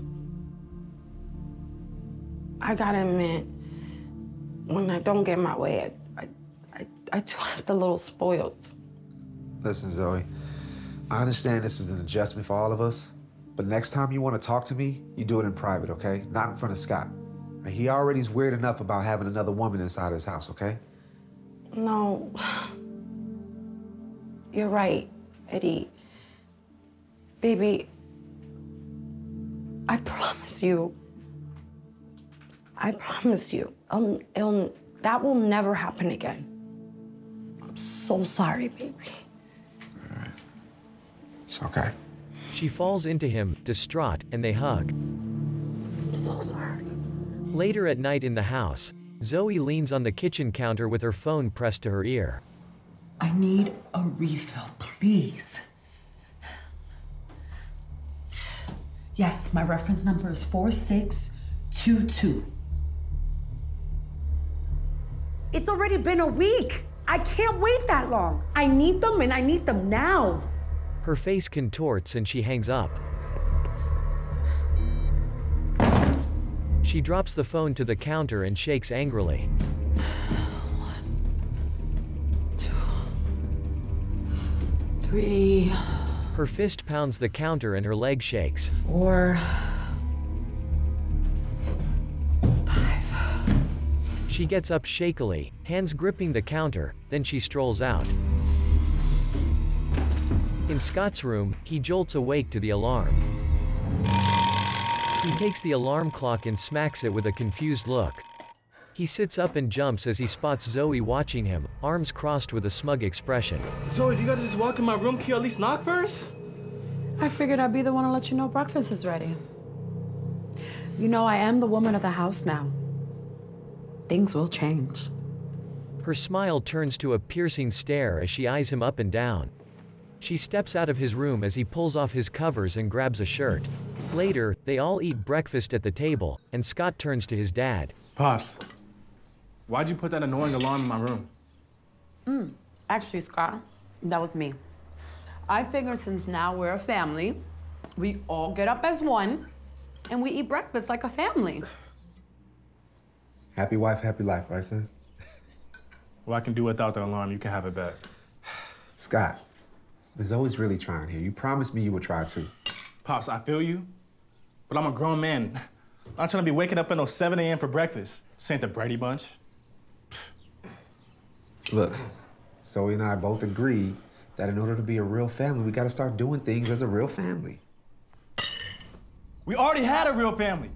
[SPEAKER 9] I gotta admit, when I don't get my way, I do act a little spoiled.
[SPEAKER 7] Listen, Zoe, I understand this is an adjustment for all of us, but next time you want to talk to me, you do it in private, okay? Not in front of Scott. And he already's weird enough about having another woman inside his house, okay?
[SPEAKER 9] No. You're right, Eddie. Baby, I promise you. That will never happen again. I'm so sorry, baby.
[SPEAKER 7] All right. It's okay.
[SPEAKER 1] She falls into him, distraught, and they hug.
[SPEAKER 9] I'm so sorry.
[SPEAKER 1] Later at night in the house, Zoe leans on the kitchen counter with her phone pressed to her ear.
[SPEAKER 18] I need a refill, please. Yes, my reference number is 4622.
[SPEAKER 14] It's already been a week. I can't wait that long. I need them, and I need them now.
[SPEAKER 1] Her face contorts and she hangs up. She drops the phone to the counter and shakes angrily.
[SPEAKER 18] 1, 2, 3.
[SPEAKER 1] Her fist pounds the counter and her leg shakes.
[SPEAKER 18] 4.
[SPEAKER 1] She gets up shakily, hands gripping the counter, then she strolls out. In Scott's room, he jolts awake to the alarm. He takes the alarm clock and smacks it with a confused look. He sits up and jumps as he spots Zoe watching him, arms crossed with a smug expression.
[SPEAKER 8] Zoe, do you gotta just walk in my room? Can you at least knock first?
[SPEAKER 2] I figured I'd be the one to let you know breakfast is ready. You know, I am the woman of the house now. Things will change.
[SPEAKER 1] Her smile turns to a piercing stare as she eyes him up and down. She steps out of his room as he pulls off his covers and grabs a shirt. Later, they all eat breakfast at the table, and Scott turns to his dad.
[SPEAKER 8] Pops, why'd you put that annoying alarm in my room?
[SPEAKER 2] Actually, Scott, that was me. I figured since now we're a family, we all get up as one, and we eat breakfast like a family.
[SPEAKER 7] Happy wife, happy life, right, son?
[SPEAKER 8] Well, I can do without the alarm. You can have it back.
[SPEAKER 7] Scott, Zoe's really trying here. You promised me you would try too.
[SPEAKER 8] Pops, I feel you, but I'm a grown man. I'm not trying to be waking up at 7 a.m. for breakfast. This ain't the Brady Bunch.
[SPEAKER 7] Look, Zoe and I both agree that in order to be a real family, we gotta start doing things as a real family.
[SPEAKER 8] We already had a real family.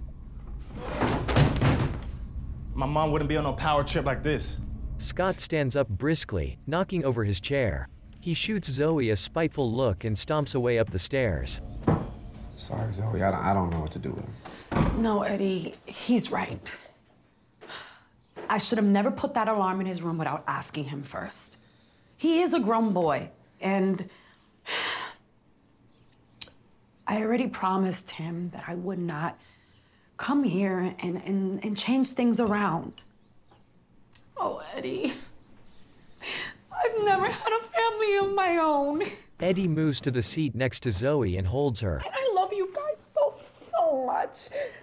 [SPEAKER 8] My mom wouldn't be on no power trip like this.
[SPEAKER 1] Scott stands up briskly, knocking over his chair. He shoots Zoe a spiteful look and stomps away up the stairs.
[SPEAKER 7] Sorry, Zoe, I don't know what to do with him.
[SPEAKER 2] No, Eddie, he's right. I should have never put that alarm in his room without asking him first. He is a grown boy, and I already promised him that I would not come here and change things around. Oh, Eddie, I've never had a family of my own.
[SPEAKER 1] Eddie moves to the seat next to Zoe and holds her.
[SPEAKER 2] And I love you guys both so much.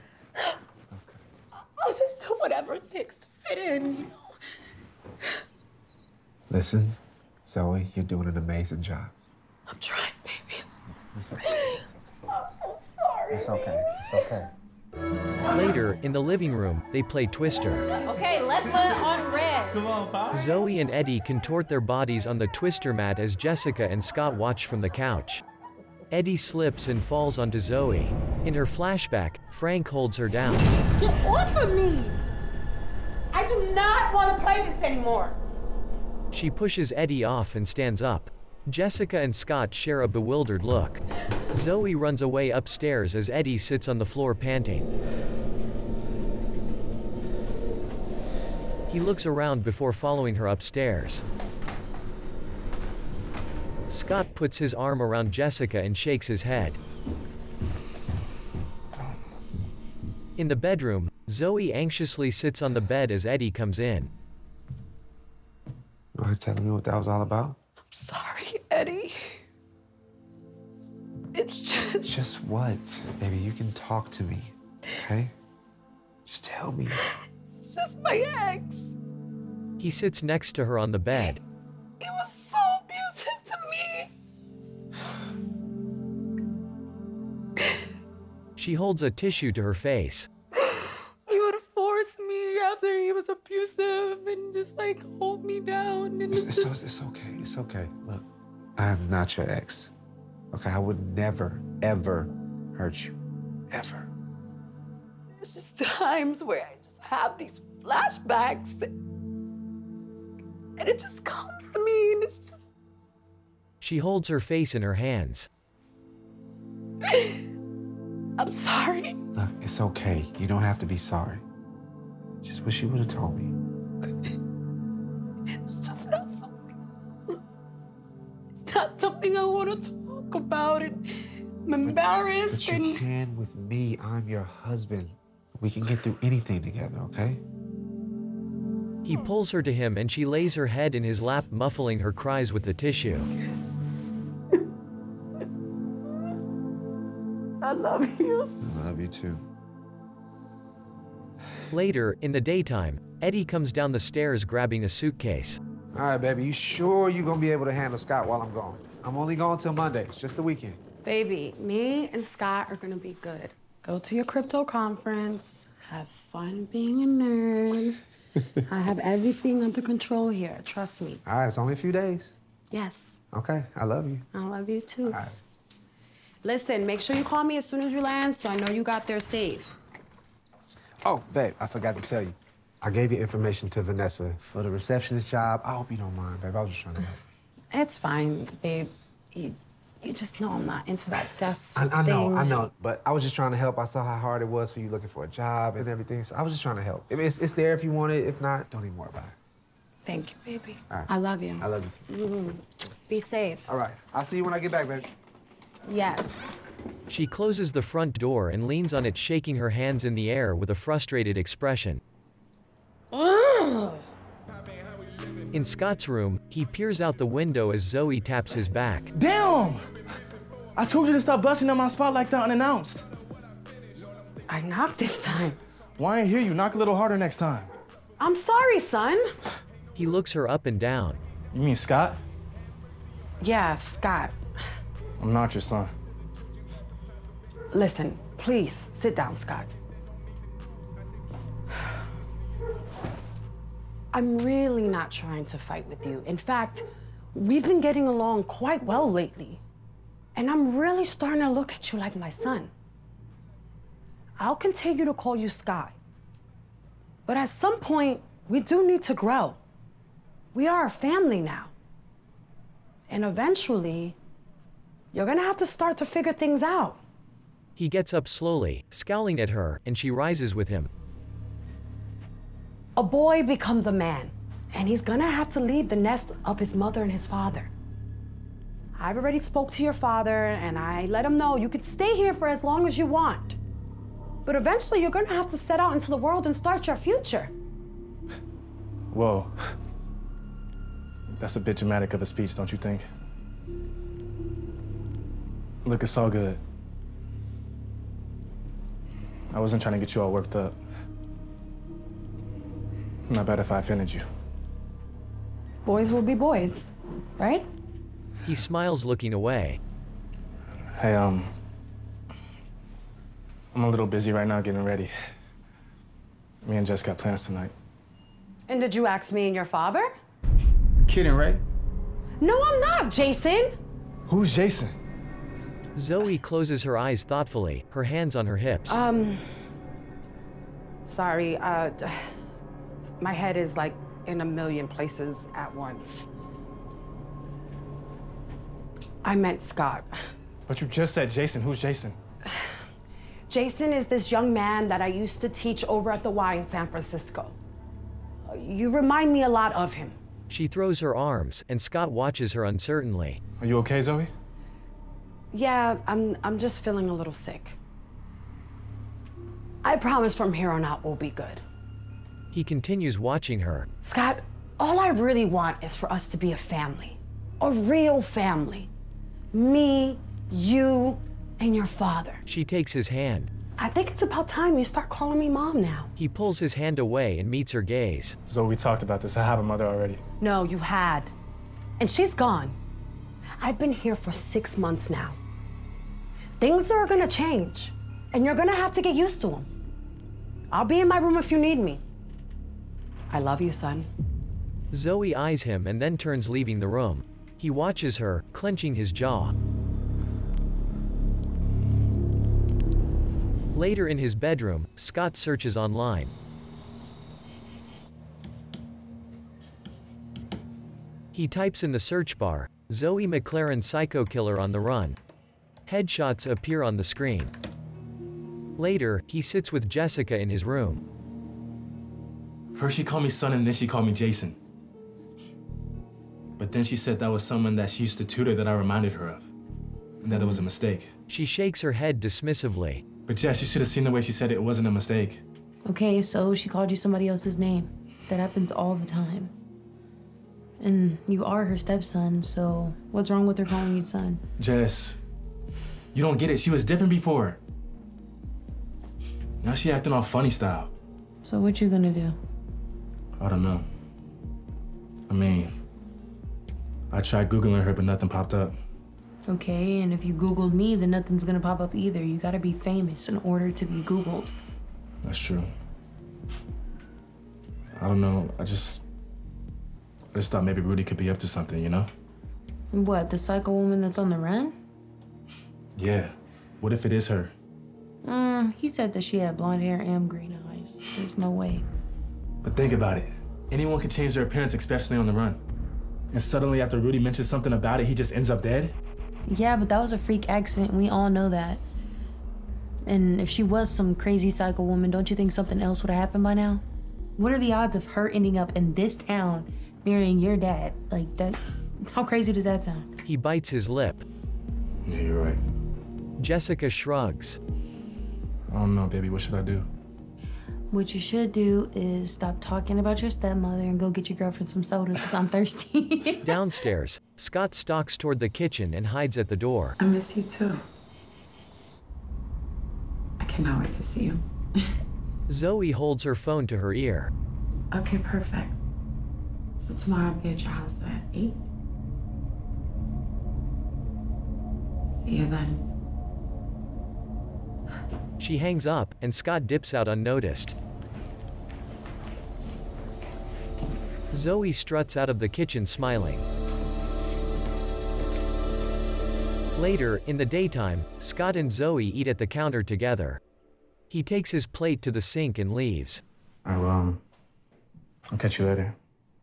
[SPEAKER 2] I'll just do whatever it takes to fit in, you know?
[SPEAKER 7] Listen, Zoe, you're doing an amazing job.
[SPEAKER 2] I'm trying, baby.
[SPEAKER 7] It's okay.
[SPEAKER 2] I'm so sorry.
[SPEAKER 7] It's okay. It's okay.
[SPEAKER 1] Later, in the living room, they play Twister.
[SPEAKER 5] Okay, left foot on red.
[SPEAKER 8] Come on, Pop.
[SPEAKER 1] Zoe and Eddie contort their bodies on the Twister mat as Jessica and Scott watch from the couch. Eddie slips and falls onto Zoe. In her flashback, Frank holds her down.
[SPEAKER 14] Get off of me! I do not want to play this anymore.
[SPEAKER 1] She pushes Eddie off and stands up. Jessica and Scott share a bewildered look. Zoe runs away upstairs as Eddie sits on the floor panting. He looks around before following her upstairs. Scott puts his arm around Jessica and shakes his head. In the bedroom, Zoe anxiously sits on the bed as Eddie comes in.
[SPEAKER 7] You mind telling me what that was all about?
[SPEAKER 2] Sorry, Eddie.
[SPEAKER 9] It's just...
[SPEAKER 7] Just what? Baby, you can talk to me, okay? Just tell me.
[SPEAKER 9] It's just my ex.
[SPEAKER 1] He sits next to her on the bed.
[SPEAKER 9] He was so abusive to me.
[SPEAKER 1] She holds a tissue to her face.
[SPEAKER 9] He would force me after he was abusive and just like hold me down. And
[SPEAKER 7] It's okay. It's okay. Look, I am not your ex. Okay, I would never, ever hurt you. Ever.
[SPEAKER 9] There's just times where I just have these flashbacks and it just comes to me and it's just...
[SPEAKER 1] She holds her face in her hands.
[SPEAKER 9] I'm sorry.
[SPEAKER 7] Look, it's okay. You don't have to be sorry. Just wish you would have told me.
[SPEAKER 9] It's just not something... It's not something I want to talk about. And I'm embarrassed
[SPEAKER 7] But you can with me. I'm your husband. We can get through anything together, okay?
[SPEAKER 1] He pulls her to him and she lays her head in his lap, muffling her cries with the tissue.
[SPEAKER 9] I love you.
[SPEAKER 7] I love you too.
[SPEAKER 1] Later, in the daytime, Eddie comes down the stairs grabbing a suitcase.
[SPEAKER 7] All right, baby, you sure you're gonna be able to handle Scott while I'm gone? I'm only gone till Monday. It's just the weekend.
[SPEAKER 2] Baby, me and Scott are gonna be good. Go to your crypto conference. Have fun being a nerd. I have everything under control here. Trust me.
[SPEAKER 7] All right, it's only a few days.
[SPEAKER 2] Yes.
[SPEAKER 7] Okay, I love you.
[SPEAKER 2] I love you too.
[SPEAKER 7] All right.
[SPEAKER 2] Listen, make sure you call me as soon as you land so I know you got there safe.
[SPEAKER 7] Oh, babe, I forgot to tell you. I gave your information to Vanessa for the receptionist job. I hope you don't mind, babe. I was just trying to help.
[SPEAKER 2] It's fine, babe. You just know I'm not into that desk
[SPEAKER 7] I
[SPEAKER 2] thing.
[SPEAKER 7] know, but I was just trying to help. I saw how hard it was for you looking for a job and everything, so I was just trying to help. I mean, it's there if you want it. If not, don't even worry about it.
[SPEAKER 2] Thank you, baby.
[SPEAKER 7] All right.
[SPEAKER 2] I love you.
[SPEAKER 7] I love you too.
[SPEAKER 2] Be safe.
[SPEAKER 7] All right. I'll see you when I get back, baby.
[SPEAKER 2] Yes.
[SPEAKER 1] She closes the front door and leans on it, shaking her hands in the air with a frustrated expression. In Scott's room, he peers out the window as Zoe taps his back.
[SPEAKER 8] Damn! I told you to stop busting on my spot like that unannounced.
[SPEAKER 2] I knocked this time.
[SPEAKER 8] Why ain't hear you? Knock a little harder next time.
[SPEAKER 2] I'm sorry, son.
[SPEAKER 1] He looks her up and down.
[SPEAKER 8] You mean Scott?
[SPEAKER 2] Yeah, Scott.
[SPEAKER 8] I'm not your son.
[SPEAKER 2] Listen, please, sit down, Scott. I'm really not trying to fight with you. In fact, we've been getting along quite well lately. And I'm really starting to look at you like my son. I'll continue to call you Scott. But at some point, we do need to grow. We are a family now. And eventually, you're gonna have to start to figure things out.
[SPEAKER 1] He gets up slowly, scowling at her, and she rises with him.
[SPEAKER 2] A boy becomes a man, and he's gonna have to leave the nest of his mother and his father. I've already spoke to your father, and I let him know you could stay here for as long as you want. But eventually, you're gonna have to set out into the world and start your future.
[SPEAKER 8] Whoa. That's a bit dramatic of a speech, don't you think? Look, it's all good. I wasn't trying to get you all worked up. Not bad if I offended you.
[SPEAKER 2] Boys will be boys, right?
[SPEAKER 1] He smiles, looking away.
[SPEAKER 8] Hey, I'm a little busy right now getting ready. Me and Jess got plans tonight.
[SPEAKER 2] And did you ask me and your father?
[SPEAKER 8] You kidding, right?
[SPEAKER 2] No, I'm not, Jason.
[SPEAKER 8] Who's Jason?
[SPEAKER 1] Zoe closes her eyes thoughtfully, her hands on her hips.
[SPEAKER 2] Sorry, my head is like in a million places at once. I meant Scott.
[SPEAKER 8] But you just said Jason. Who's Jason?
[SPEAKER 2] Jason is this young man that I used to teach over at the Y in San Francisco. You remind me a lot of him.
[SPEAKER 1] She throws her arms, and Scott watches her uncertainly.
[SPEAKER 8] Are you okay, Zoe?
[SPEAKER 2] Yeah, I'm just feeling a little sick. I promise from here on out we'll be good.
[SPEAKER 1] He continues watching her.
[SPEAKER 2] Scott, all I really want is for us to be a family. A real family. Me,
[SPEAKER 14] You and your father.
[SPEAKER 1] She takes his hand.
[SPEAKER 14] I think it's about time you start calling me mom now.
[SPEAKER 1] He pulls his hand away and meets her gaze.
[SPEAKER 8] Zoe, we talked about this. I have a mother already.
[SPEAKER 14] No, you had. And she's gone. I've been here for 6 months now. Things are gonna change, and you're gonna have to get used to them. I'll be in my room if you need me. I love you, son.
[SPEAKER 1] Zoe eyes him and then turns, leaving the room. He watches her, clenching his jaw. Later in his bedroom, Scott searches online. He types in the search bar, Zoe McLaren psycho killer on the run. Headshots appear on the screen. Later, he sits with Jessica in his room.
[SPEAKER 8] First she called me son and then she called me Jason. But then she said that was someone that she used to tutor that I reminded her of. And that it was a mistake.
[SPEAKER 1] She shakes her head dismissively.
[SPEAKER 8] But Jess, you should have seen the way she said it wasn't a mistake.
[SPEAKER 11] Okay, so she called you somebody else's name. That happens all the time. And you are her stepson, so what's wrong with her calling you son?
[SPEAKER 8] Jess, you don't get it. She was different before. Now she acting all funny style.
[SPEAKER 11] So what you gonna do?
[SPEAKER 8] I don't know. I mean, I tried Googling her, but nothing popped up.
[SPEAKER 11] Okay, and if you Googled me, then nothing's gonna pop up either. You gotta be famous in order to be Googled.
[SPEAKER 8] That's true. I don't know. I just thought maybe Rudy could be up to something, you know?
[SPEAKER 11] What, the psycho woman that's on the run?
[SPEAKER 8] Yeah. What if it is her?
[SPEAKER 11] He said that she had blonde hair and green eyes. There's no way.
[SPEAKER 8] But think about it. Anyone can change their appearance, especially on the run. And suddenly, after Rudy mentions something about it, he just ends up dead?
[SPEAKER 11] Yeah, but that was a freak accident, and we all know that. And if she was some crazy psycho woman, don't you think something else would have happened by now? What are the odds of her ending up in this town marrying your dad? Like, that, how crazy does that sound?
[SPEAKER 1] He bites his lip.
[SPEAKER 8] Yeah, you're right.
[SPEAKER 1] Jessica shrugs.
[SPEAKER 8] I don't know, baby. What should I do?
[SPEAKER 11] What you should do is stop talking about your stepmother and go get your girlfriend some soda, because I'm thirsty.
[SPEAKER 1] Downstairs, Scott stalks toward the kitchen and hides at the door.
[SPEAKER 2] I miss you too. I cannot wait to see you.
[SPEAKER 1] Zoe holds her phone to her ear.
[SPEAKER 2] Okay, perfect. So tomorrow I'll be at your house at 8. See you then.
[SPEAKER 1] She hangs up, and Scott dips out unnoticed. Zoe struts out of the kitchen smiling. Later, in the daytime, Scott and Zoe eat at the counter together. He takes his plate to the sink and leaves.
[SPEAKER 8] All right, I'll catch you later.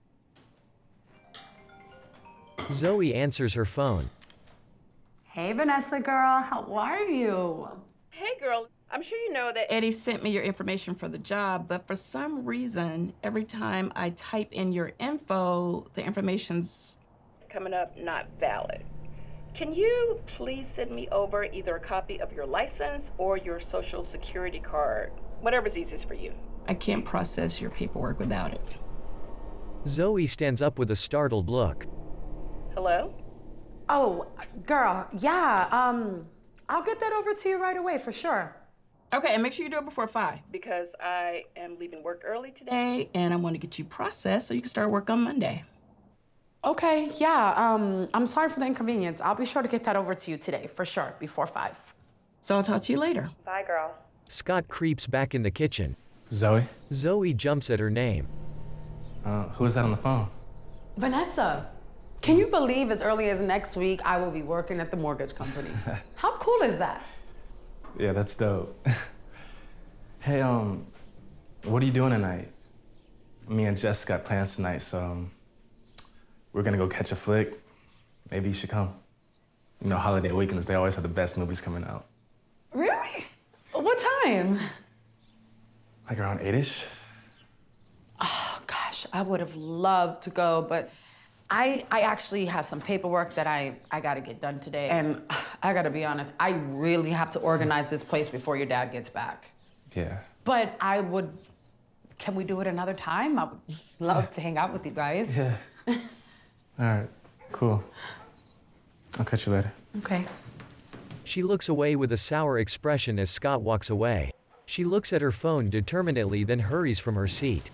[SPEAKER 1] Zoe answers her phone.
[SPEAKER 9] Hey, Vanessa girl, how are you?
[SPEAKER 10] Hey, girl. I'm sure you know that Eddie sent me your information for the job, but for some reason, every time I type in your info, the information's coming up not valid. Can you please send me over either a copy of your license or your social security card? Whatever's easiest for you. I can't process your paperwork without it.
[SPEAKER 1] Zoe stands up with a startled look.
[SPEAKER 10] Hello?
[SPEAKER 14] Oh, girl, yeah, I'll get that over to you right away for sure.
[SPEAKER 10] Okay, and make sure you do it before 5 because I am leaving work early today and I want to get you processed so you can start work on Monday.
[SPEAKER 14] Okay, yeah, I'm sorry for the inconvenience. I'll be sure to get that over to you today for sure, before 5.
[SPEAKER 10] So I'll talk to you later.
[SPEAKER 14] Bye, girl.
[SPEAKER 1] Scott creeps back in the kitchen.
[SPEAKER 8] Zoe?
[SPEAKER 1] Zoe jumps at her name.
[SPEAKER 8] Who is that on the phone?
[SPEAKER 14] Vanessa, can you believe as early as next week I will be working at the mortgage company? How cool is that?
[SPEAKER 8] Yeah, that's dope. Hey, what are you doing tonight? Me and Jess got plans tonight, so we're gonna go catch a flick. Maybe you should come. You know, holiday weekends, they always have the best movies coming out.
[SPEAKER 14] Really? What time?
[SPEAKER 8] Like around 8-ish?
[SPEAKER 14] Oh, gosh, I would have loved to go, but I actually have some paperwork that I gotta get done today. And I gotta be honest, I really have to organize this place before your dad gets back.
[SPEAKER 8] Yeah.
[SPEAKER 14] But can we do it another time? I would love to hang out with you guys.
[SPEAKER 8] Yeah. All right, cool. I'll catch you later.
[SPEAKER 14] Okay.
[SPEAKER 1] She looks away with a sour expression as Scott walks away. She looks at her phone determinedly, then hurries from her seat.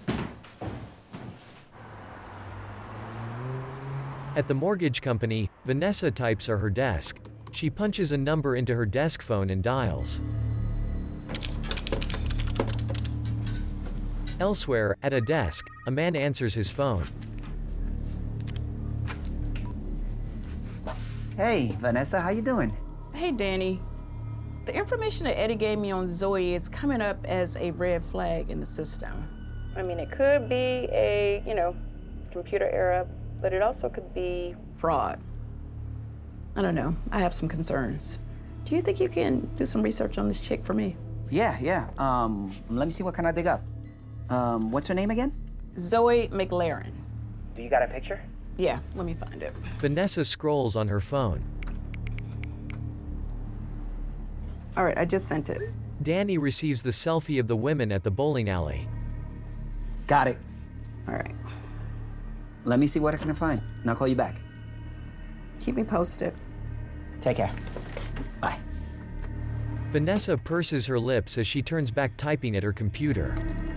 [SPEAKER 1] At the mortgage company, Vanessa types at her desk. She punches a number into her desk phone and dials. Elsewhere, at a desk, a man answers his phone.
[SPEAKER 19] Hey, Vanessa, how you doing?
[SPEAKER 10] Hey, Danny. The information that Eddie gave me on Zoe is coming up as a red flag in the system. I mean, it could be a, computer error, but it also could be fraud. I don't know. I have some concerns. Do you think you can do some research on this chick for me?
[SPEAKER 19] Yeah. Let me see what can I dig up. What's her name again?
[SPEAKER 10] Zoe McLaren.
[SPEAKER 19] Do you got a picture?
[SPEAKER 10] Yeah, let me find it.
[SPEAKER 1] Vanessa scrolls on her phone.
[SPEAKER 10] All right, I just sent it.
[SPEAKER 1] Danny receives the selfie of the women at the bowling alley.
[SPEAKER 19] Got it.
[SPEAKER 10] All right.
[SPEAKER 19] Let me see what I can find, and I'll call you back.
[SPEAKER 10] Keep me posted.
[SPEAKER 19] Take care. Bye.
[SPEAKER 1] Vanessa purses her lips as she turns back typing at her computer.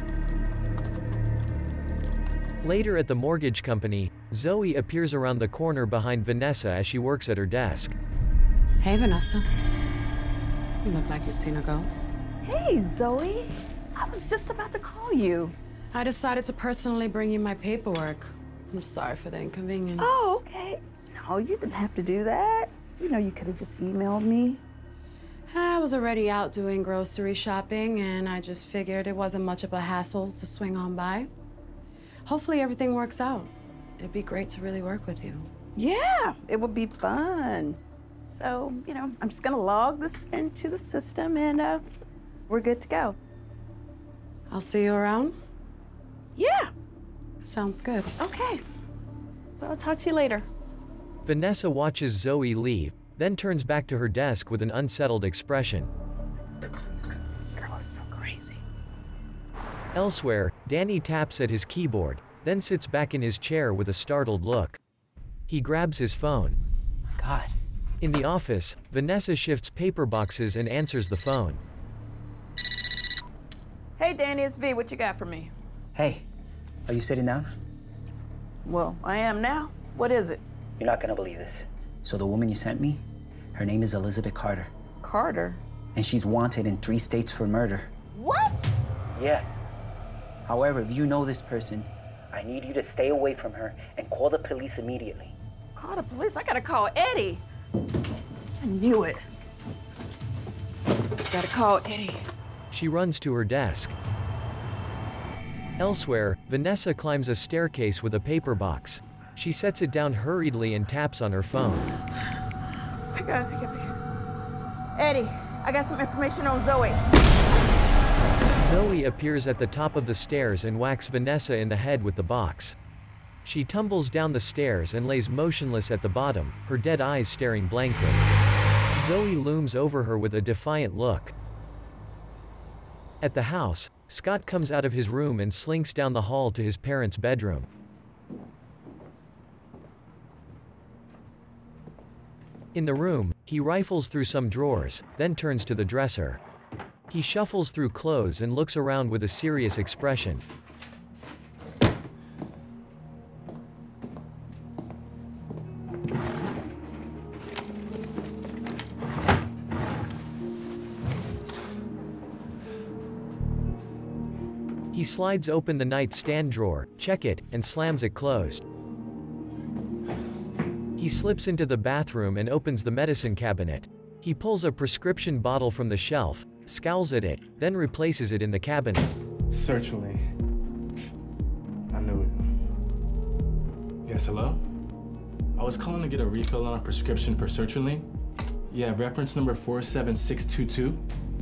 [SPEAKER 1] Later at the mortgage company, Zoe appears around the corner behind Vanessa as she works at her desk.
[SPEAKER 9] Hey, Vanessa. You look like you've seen a ghost.
[SPEAKER 10] Hey, Zoe. I was just about to call you.
[SPEAKER 9] I decided to personally bring you my paperwork. I'm sorry for the inconvenience.
[SPEAKER 10] Oh, okay. No, you didn't have to do that. You could have just emailed me.
[SPEAKER 9] I was already out doing grocery shopping, and I just figured it wasn't much of a hassle to swing on by. Hopefully everything works out. It'd be great to really work with you.
[SPEAKER 10] Yeah, it would be fun. So, I'm just gonna log this into the system and we're good to go.
[SPEAKER 9] I'll see you around?
[SPEAKER 10] Yeah.
[SPEAKER 9] Sounds good.
[SPEAKER 10] Okay. Well, I'll talk to you later.
[SPEAKER 1] Vanessa watches Zoe leave, then turns back to her desk with an unsettled expression.
[SPEAKER 10] This girl is so crazy.
[SPEAKER 1] Elsewhere, Danny taps at his keyboard, then sits back in his chair with a startled look. He grabs his phone.
[SPEAKER 19] God.
[SPEAKER 1] In the office, Vanessa shifts paper boxes and answers the phone.
[SPEAKER 10] Hey, Danny, it's V. What you got for me?
[SPEAKER 19] Hey, are you sitting down?
[SPEAKER 10] Well, I am now. What is it?
[SPEAKER 19] You're not gonna believe this. So the woman you sent me, her name is Elizabeth Carter.
[SPEAKER 10] Carter?
[SPEAKER 19] And she's wanted in 3 states for murder.
[SPEAKER 10] What?
[SPEAKER 19] Yeah. However, if you know this person, I need you to stay away from her and call the police immediately.
[SPEAKER 10] Call the police? I gotta call Eddie. I knew it. Gotta call Eddie.
[SPEAKER 1] She runs to her desk. Elsewhere, Vanessa climbs a staircase with a paper box. She sets it down hurriedly and taps on her phone.
[SPEAKER 10] Pick up. Eddie, I got some information on Zoe.
[SPEAKER 1] Zoe appears at the top of the stairs and whacks Vanessa in the head with the box. She tumbles down the stairs and lays motionless at the bottom, her dead eyes staring blankly. Zoe looms over her with a defiant look. At the house, Scott comes out of his room and slinks down the hall to his parents' bedroom. In the room, he rifles through some drawers, then turns to the dresser. He shuffles through clothes and looks around with a serious expression. He slides open the nightstand drawer, checks it, and slams it closed. He slips into the bathroom and opens the medicine cabinet. He pulls a prescription bottle from the shelf, scowls at it, then replaces it in the cabinet.
[SPEAKER 8] Certainly. I knew it. Yes, hello? I was calling to get a refill on a prescription for sertraline. Yeah, reference number 47622.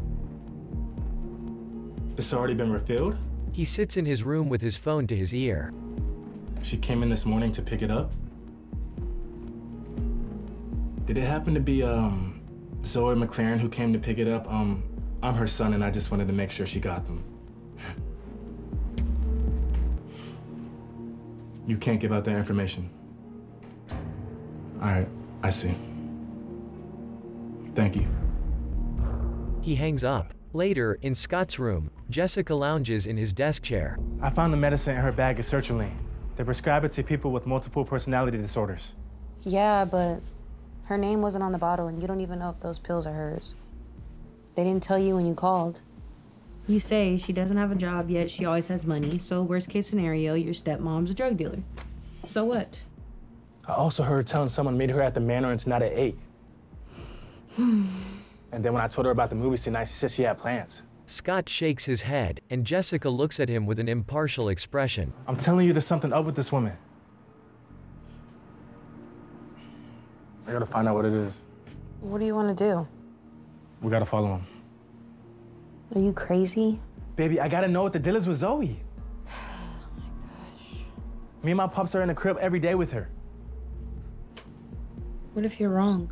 [SPEAKER 8] It's already been refilled?
[SPEAKER 1] He sits in his room with his phone to his ear.
[SPEAKER 8] She came in this morning to pick it up? Did it happen to be, Zoe McLaren who came to pick it up? I'm her son and I just wanted to make sure she got them. You can't give out that information. All right, I see. Thank you.
[SPEAKER 1] He hangs up. Later, in Scott's room, Jessica lounges in his desk chair.
[SPEAKER 8] I found the medicine in her bag at Sertraline. They prescribe it to people with multiple personality disorders.
[SPEAKER 11] Yeah, but her name wasn't on the bottle, and you don't even know if those pills are hers. They didn't tell you when you called.
[SPEAKER 20] You say she doesn't have a job yet, she always has money, so worst case scenario, your stepmom's a drug dealer. So what?
[SPEAKER 8] I also heard telling someone meet her at the Manor tonight at 8. And then when I told her about the movie tonight, she said she had plans.
[SPEAKER 1] Scott shakes his head, and Jessica looks at him with an impartial expression.
[SPEAKER 8] I'm telling you, there's something up with this woman. I gotta find out what it is.
[SPEAKER 11] What do you want to do?
[SPEAKER 8] We gotta follow him.
[SPEAKER 11] Are you crazy?
[SPEAKER 8] Baby, I gotta know what the deal is with Zoe.
[SPEAKER 11] Oh my gosh.
[SPEAKER 8] Me and my pops are in the crib every day with her.
[SPEAKER 20] What if you're wrong?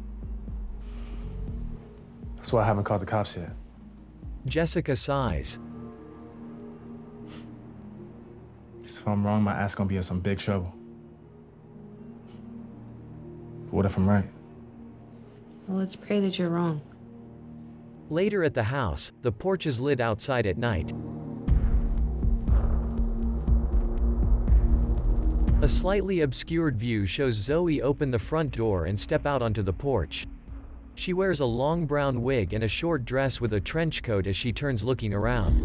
[SPEAKER 8] That's why I haven't called the cops yet.
[SPEAKER 1] Jessica sighs.
[SPEAKER 8] So if I'm wrong, my ass gonna be in some big trouble. But what if I'm right?
[SPEAKER 20] Well, let's pray that you're wrong.
[SPEAKER 1] Later at the house, the porch is lit outside at night. A slightly obscured view shows Zoe open the front door and step out onto the porch. She wears a long brown wig and a short dress with a trench coat as she turns looking around.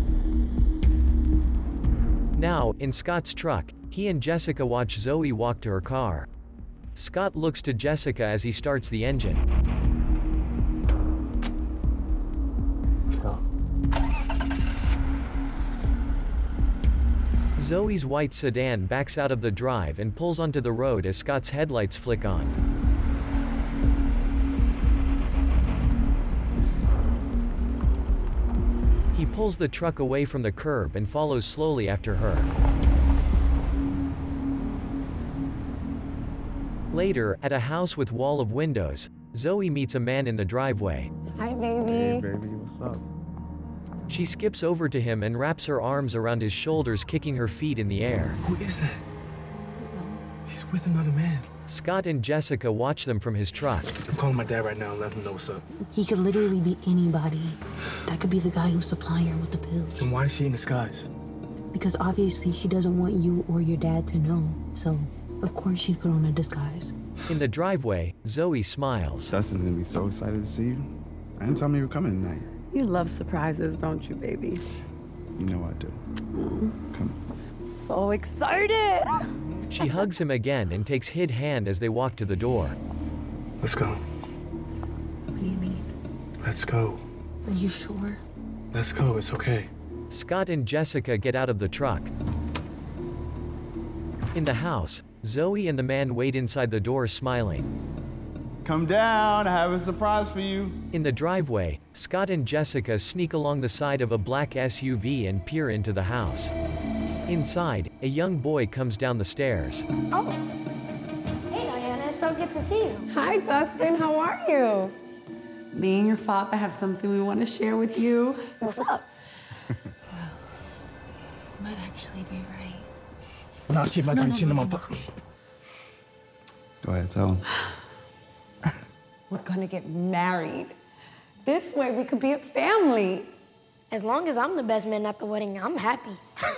[SPEAKER 1] Now, in Scott's truck, he and Jessica watch Zoe walk to her car. Scott looks to Jessica as he starts the engine.
[SPEAKER 8] Let's go.
[SPEAKER 1] Zoe's white sedan backs out of the drive and pulls onto the road as Scott's headlights flick on. He pulls the truck away from the curb and follows slowly after her. Later, at a house with wall of windows, Zoe meets a man in the driveway.
[SPEAKER 2] Hi, baby.
[SPEAKER 16] Hey, baby, what's up?
[SPEAKER 1] She skips over to him and wraps her arms around his shoulders, kicking her feet in the air.
[SPEAKER 8] Who is that? She's with another man.
[SPEAKER 1] Scott and Jessica watch them from his truck.
[SPEAKER 8] I'm calling my dad right now and let him know what's up.
[SPEAKER 20] He could literally be anybody. That could be the guy who's supplying her with the pills.
[SPEAKER 8] Then why is she in disguise?
[SPEAKER 20] Because obviously she doesn't want you or your dad to know. So, of course, she'd put on a disguise.
[SPEAKER 1] In the driveway, Zoe smiles.
[SPEAKER 16] Justin's gonna be so excited to see you. I didn't tell me you were coming tonight.
[SPEAKER 2] You love surprises, don't you, baby?
[SPEAKER 16] You know I do. Come.
[SPEAKER 2] So excited!
[SPEAKER 1] She hugs him again and takes his hand as they walk to the door.
[SPEAKER 8] Let's go.
[SPEAKER 20] What do you mean?
[SPEAKER 8] Let's go.
[SPEAKER 20] Are you sure?
[SPEAKER 8] Let's go, it's okay.
[SPEAKER 1] Scott and Jessica get out of the truck. In the house, Zoe and the man wait inside the door smiling.
[SPEAKER 16] Come down, I have a surprise for you.
[SPEAKER 1] In the driveway, Scott and Jessica sneak along the side of a black SUV and peer into the house. Inside, a young boy comes down the stairs.
[SPEAKER 21] Oh. Hey, Diana, it's so good to see you.
[SPEAKER 2] Hi, Dustin. How are you? Me and your father have something we want to share with you.
[SPEAKER 21] What's up?
[SPEAKER 20] Might actually be right.
[SPEAKER 8] No, she might be chin.
[SPEAKER 16] Go ahead, tell him.
[SPEAKER 2] We're gonna get married. This way we could be a family.
[SPEAKER 21] As long as I'm the best man at the wedding, I'm happy.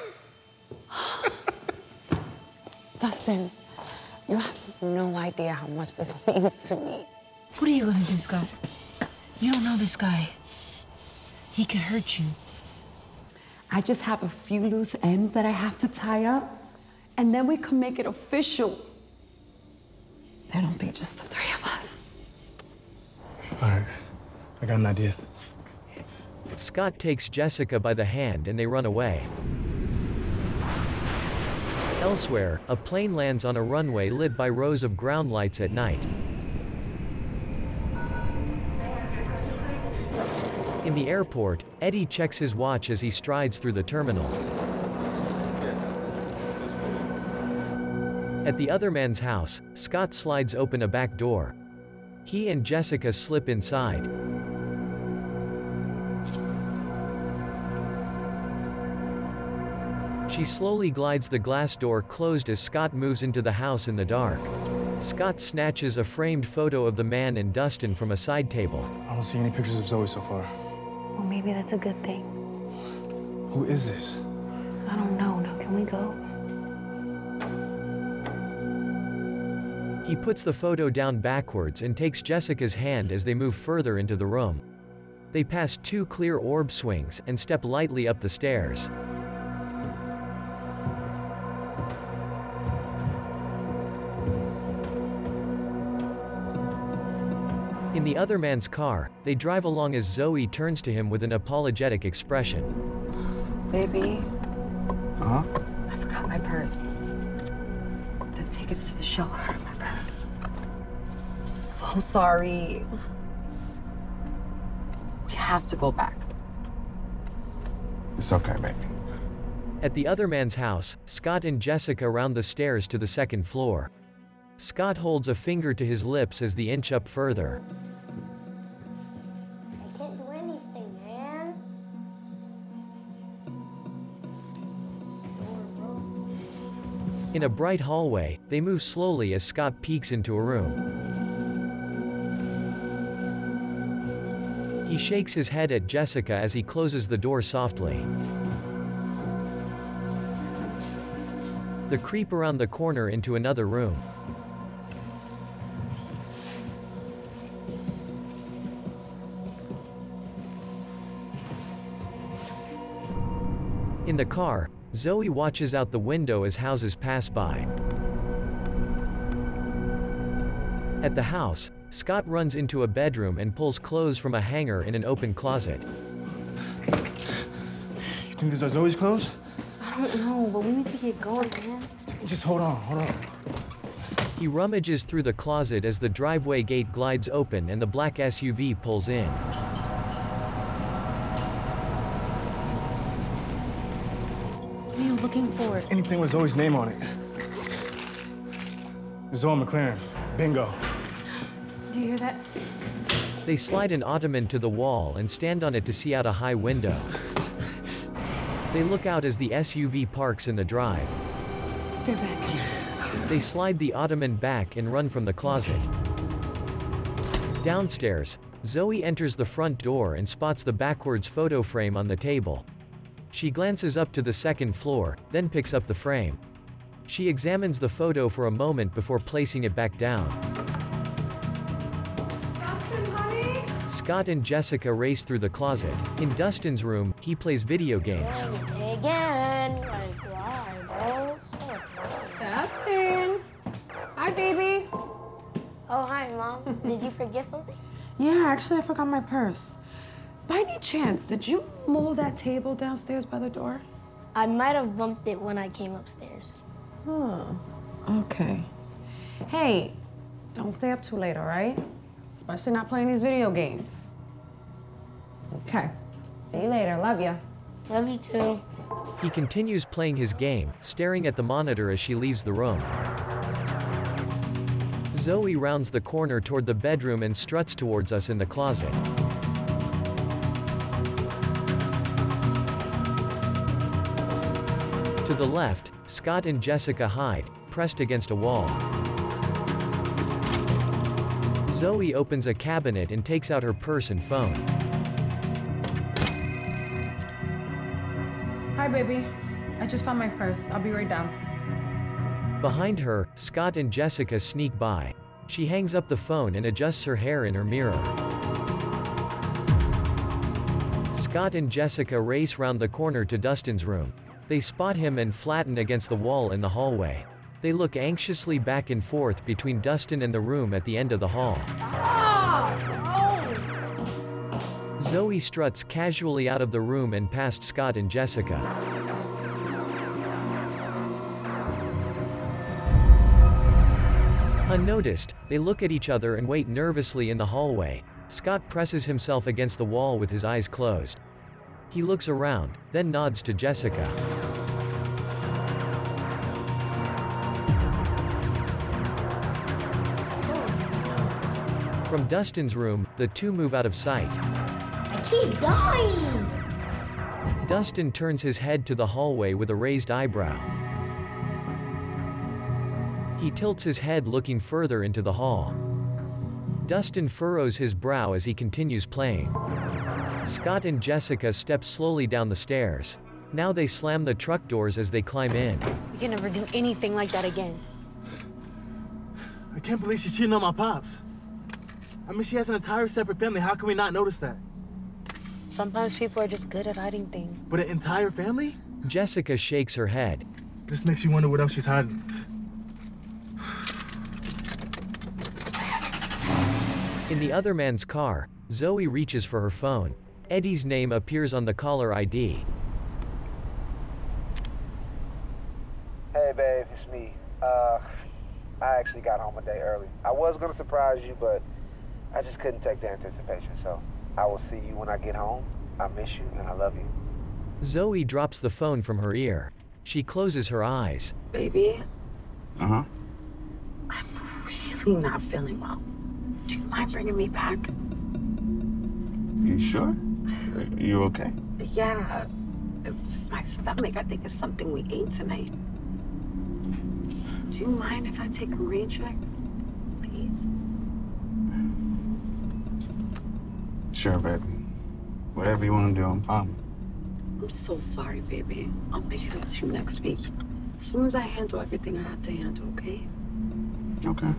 [SPEAKER 2] Dustin, you have no idea how much this means to me.
[SPEAKER 20] What are you gonna do, Scott? You don't know this guy. He could hurt you.
[SPEAKER 2] I just have a few loose ends that I have to tie up, and then we can make it official. It'll be just the three of us.
[SPEAKER 8] All right, I got an idea.
[SPEAKER 1] Scott takes Jessica by the hand and they run away. Elsewhere, a plane lands on a runway lit by rows of ground lights at night. In the airport, Eddie checks his watch as he strides through the terminal. At the other man's house, Scott slides open a back door. He and Jessica slip inside. She slowly glides the glass door closed as Scott moves into the house in the dark. Scott snatches a framed photo of the man and Dustin from a side table.
[SPEAKER 8] I don't see any pictures of Zoe so far.
[SPEAKER 11] maybe that's a good thing.
[SPEAKER 8] Who is this?
[SPEAKER 11] I don't know. Now, can we go?
[SPEAKER 1] He puts the photo down backwards and takes Jessica's hand as they move further into the room. They pass 2 clear orb swings and step lightly up the stairs. In the other man's car, they drive along as Zoe turns to him with an apologetic expression.
[SPEAKER 9] Baby,
[SPEAKER 7] Huh?
[SPEAKER 9] I forgot my purse. The tickets to the show are in my purse. I'm so sorry. We have to go back.
[SPEAKER 7] It's okay, baby.
[SPEAKER 1] At the other man's house, Scott and Jessica round the stairs to the 2nd floor. Scott holds a finger to his lips as they inch up further.
[SPEAKER 21] I can't do anything, man.
[SPEAKER 1] In a bright hallway, they move slowly as Scott peeks into a room. He shakes his head at Jessica as he closes the door softly. They creep around the corner into another room. In the car, Zoe watches out the window as houses pass by. At the house, Scott runs into a bedroom and pulls clothes from a hanger in an open closet.
[SPEAKER 8] You think these are Zoe's clothes?
[SPEAKER 11] I don't know, but we need to get going, man.
[SPEAKER 8] Just hold on.
[SPEAKER 1] He rummages through the closet as the driveway gate glides open and the black SUV pulls in.
[SPEAKER 11] What are you looking for?
[SPEAKER 8] Anything with Zoe's name on it. Zoe McLaren. Bingo.
[SPEAKER 11] Do you hear that?
[SPEAKER 1] They slide an ottoman to the wall and stand on it to see out a high window. They look out as the SUV parks in the drive.
[SPEAKER 11] They're back.
[SPEAKER 1] They slide the ottoman back and run from the closet. Downstairs, Zoe enters the front door and spots the backwards photo frame on the table. She glances up to the 2nd floor, then picks up the frame. She examines the photo for a moment before placing it back down.
[SPEAKER 21] Dustin, honey?
[SPEAKER 1] Scott and Jessica race through the closet. In Dustin's room, he plays video games.
[SPEAKER 21] Again. Like, why, bro? So
[SPEAKER 14] Dustin. Hi, baby.
[SPEAKER 21] Oh, hi, Mom. Did you forget something?
[SPEAKER 14] Yeah, actually, I forgot my purse. By any chance, did you move that table downstairs by the door?
[SPEAKER 21] I might have bumped it when I came upstairs.
[SPEAKER 14] Huh. Okay. Hey, don't stay up too late, all right? Especially not playing these video games. Okay. See you later. Love you.
[SPEAKER 21] Love you too.
[SPEAKER 1] He continues playing his game, staring at the monitor as she leaves the room. Zoe rounds the corner toward the bedroom and struts towards us in the closet. To the left, Scott and Jessica hide, pressed against a wall. Zoe opens a cabinet and takes out her purse and phone.
[SPEAKER 14] Hi, baby. I just found my purse. I'll be right down.
[SPEAKER 1] Behind her, Scott and Jessica sneak by. She hangs up the phone and adjusts her hair in her mirror. Scott and Jessica race round the corner to Dustin's room. They spot him and flatten against the wall in the hallway. They look anxiously back and forth between Dustin and the room at the end of the hall. Zoe struts casually out of the room and past Scott and Jessica. Unnoticed, they look at each other and wait nervously in the hallway. Scott presses himself against the wall with his eyes closed. He looks around, then nods to Jessica. From Dustin's room, the two move out of sight.
[SPEAKER 21] I keep dying.
[SPEAKER 1] Dustin turns his head to the hallway with a raised eyebrow. He tilts his head looking further into the hall. Dustin furrows his brow as he continues playing. Scott and Jessica step slowly down the stairs. Now they slam the truck doors as they climb in.
[SPEAKER 14] You can never do anything like that again.
[SPEAKER 3] I can't believe she's cheating on my pops. I mean, she has an entire separate family. How can we not notice that?
[SPEAKER 14] Sometimes people are just good at hiding things.
[SPEAKER 3] But an entire family?
[SPEAKER 1] Jessica shakes her head.
[SPEAKER 3] This makes you wonder what else she's hiding.
[SPEAKER 1] In the other man's car, Zoe reaches for her phone. Eddie's name appears on the caller ID.
[SPEAKER 7] Hey, babe, it's me. I actually got home a day early. I was gonna surprise you, but I just couldn't take the anticipation, so I will see you when I get home. I miss you, and I love you.
[SPEAKER 1] Zoe drops the phone from her ear. She closes her eyes.
[SPEAKER 22] Baby,
[SPEAKER 12] Uh-huh.
[SPEAKER 22] I'm really not feeling well. Do you mind bringing me back?
[SPEAKER 12] You sure? You okay?
[SPEAKER 22] Yeah, it's just my stomach. I think it's something we ate tonight. Do you mind if I take a recheck, please?
[SPEAKER 12] Sure, baby. Whatever you want to do, I'm fine.
[SPEAKER 22] I'm so sorry, baby. I'll make it up to you next week. As soon as I handle everything I have to handle, okay?
[SPEAKER 12] Okay.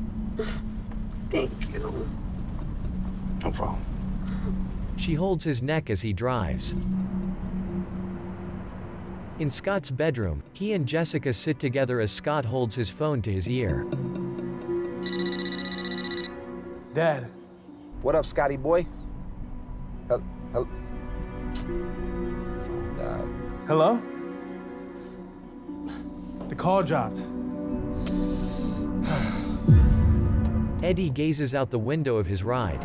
[SPEAKER 22] Thank you.
[SPEAKER 12] No problem.
[SPEAKER 1] She holds his neck as he drives. In Scott's bedroom, he and Jessica sit together as Scott holds his phone to his ear.
[SPEAKER 3] Dad.
[SPEAKER 7] What up, Scotty boy?
[SPEAKER 3] Hello? The call dropped.
[SPEAKER 1] Eddie gazes out the window of his ride.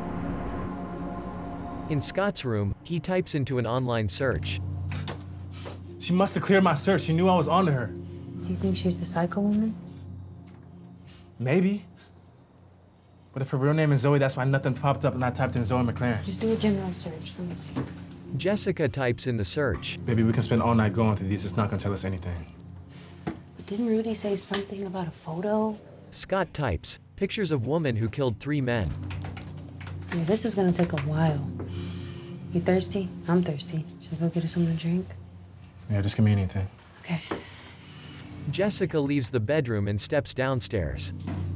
[SPEAKER 1] In Scott's room, he types into an online search.
[SPEAKER 3] She must have cleared my search. She knew I was onto her.
[SPEAKER 20] Do you think she's the psycho woman?
[SPEAKER 3] Maybe. But if her real name is Zoe, that's why nothing popped up and I typed in Zoe McLaren.
[SPEAKER 20] Just do a general search. Let me see.
[SPEAKER 1] Jessica types in the search.
[SPEAKER 3] Baby, we can spend all night going through these. It's not gonna tell us anything.
[SPEAKER 20] But didn't Rudy say something about a photo?
[SPEAKER 1] Scott types pictures of woman who killed 3 men.
[SPEAKER 20] Yeah, this is gonna take a while. You thirsty? I'm thirsty. Should I go get us something to drink?
[SPEAKER 3] Yeah, just give me anything.
[SPEAKER 20] Okay.
[SPEAKER 1] Jessica leaves the bedroom and steps downstairs.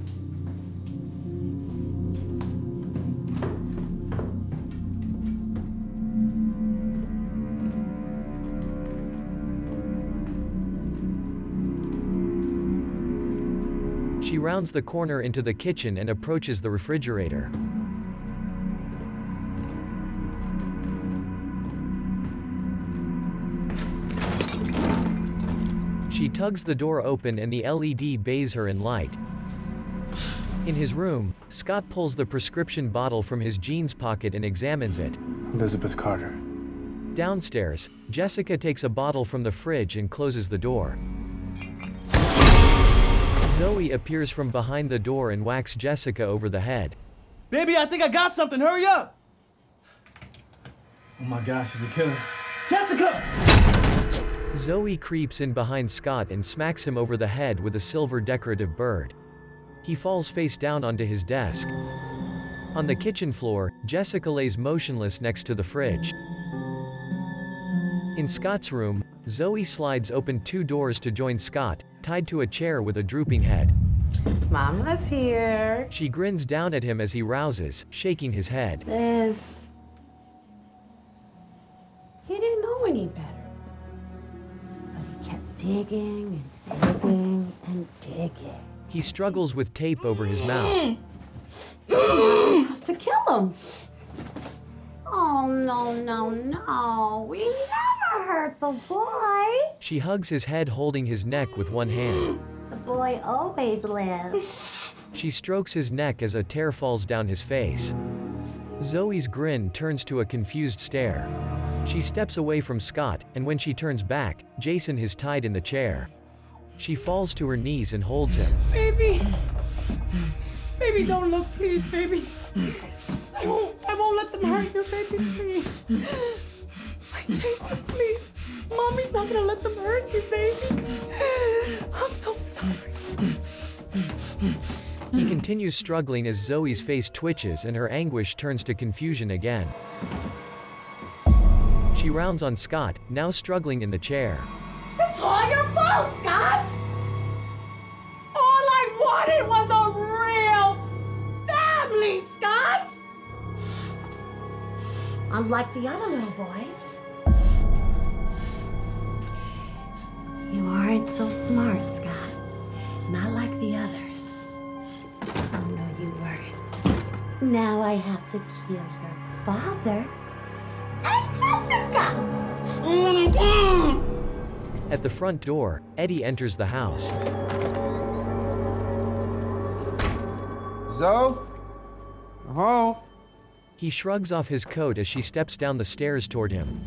[SPEAKER 1] She rounds the corner into the kitchen and approaches the refrigerator. She tugs the door open and the LED bathes her in light. In his room, Scott pulls the prescription bottle from his jeans pocket and examines it.
[SPEAKER 3] Elizabeth Carter.
[SPEAKER 1] Downstairs, Jessica takes a bottle from the fridge and closes the door. Zoe appears from behind the door and whacks Jessica over the head.
[SPEAKER 3] Baby, I think I got something. Hurry up! Oh my gosh, she's a killer. Jessica!
[SPEAKER 1] Zoe creeps in behind Scott and smacks him over the head with a silver decorative bird. He falls face down onto his desk. On the kitchen floor, Jessica lays motionless next to the fridge. In Scott's room, Zoe slides open 2 doors to join Scott, tied to a chair with a drooping head.
[SPEAKER 2] Mama's here.
[SPEAKER 1] She grins down at him as he rouses, shaking his head.
[SPEAKER 14] Liz. He didn't know any better. But he kept digging and digging and digging.
[SPEAKER 1] He struggles with tape over his mouth.
[SPEAKER 14] You have to kill him. Oh, no, no, no. We never hurt the boy.
[SPEAKER 1] She hugs his head, holding his neck with one hand.
[SPEAKER 14] The boy always lives.
[SPEAKER 1] She strokes his neck as a tear falls down his face. Zoe's grin turns to a confused stare. She steps away from Scott, and when she turns back, Jason is tied in the chair. She falls to her knees and holds him.
[SPEAKER 10] Baby. Baby, don't look, please, baby. I won't let them hurt you, baby, please. Jason, please. Mommy's not gonna let them hurt you, baby. I'm so sorry.
[SPEAKER 1] He continues struggling as Zoe's face twitches and her anguish turns to confusion again. She rounds on Scott, now struggling in the chair.
[SPEAKER 22] It's all your fault, Scott! All I wanted was a real family, Scott! Unlike the other little boys, you aren't so smart, Scott. Not like the others. Oh, no, you weren't. Now I have to kill your father and Jessica!
[SPEAKER 1] At the front door, Eddie enters the house.
[SPEAKER 7] Zoe? I'm home.
[SPEAKER 1] He shrugs off his coat as she steps down the stairs toward him.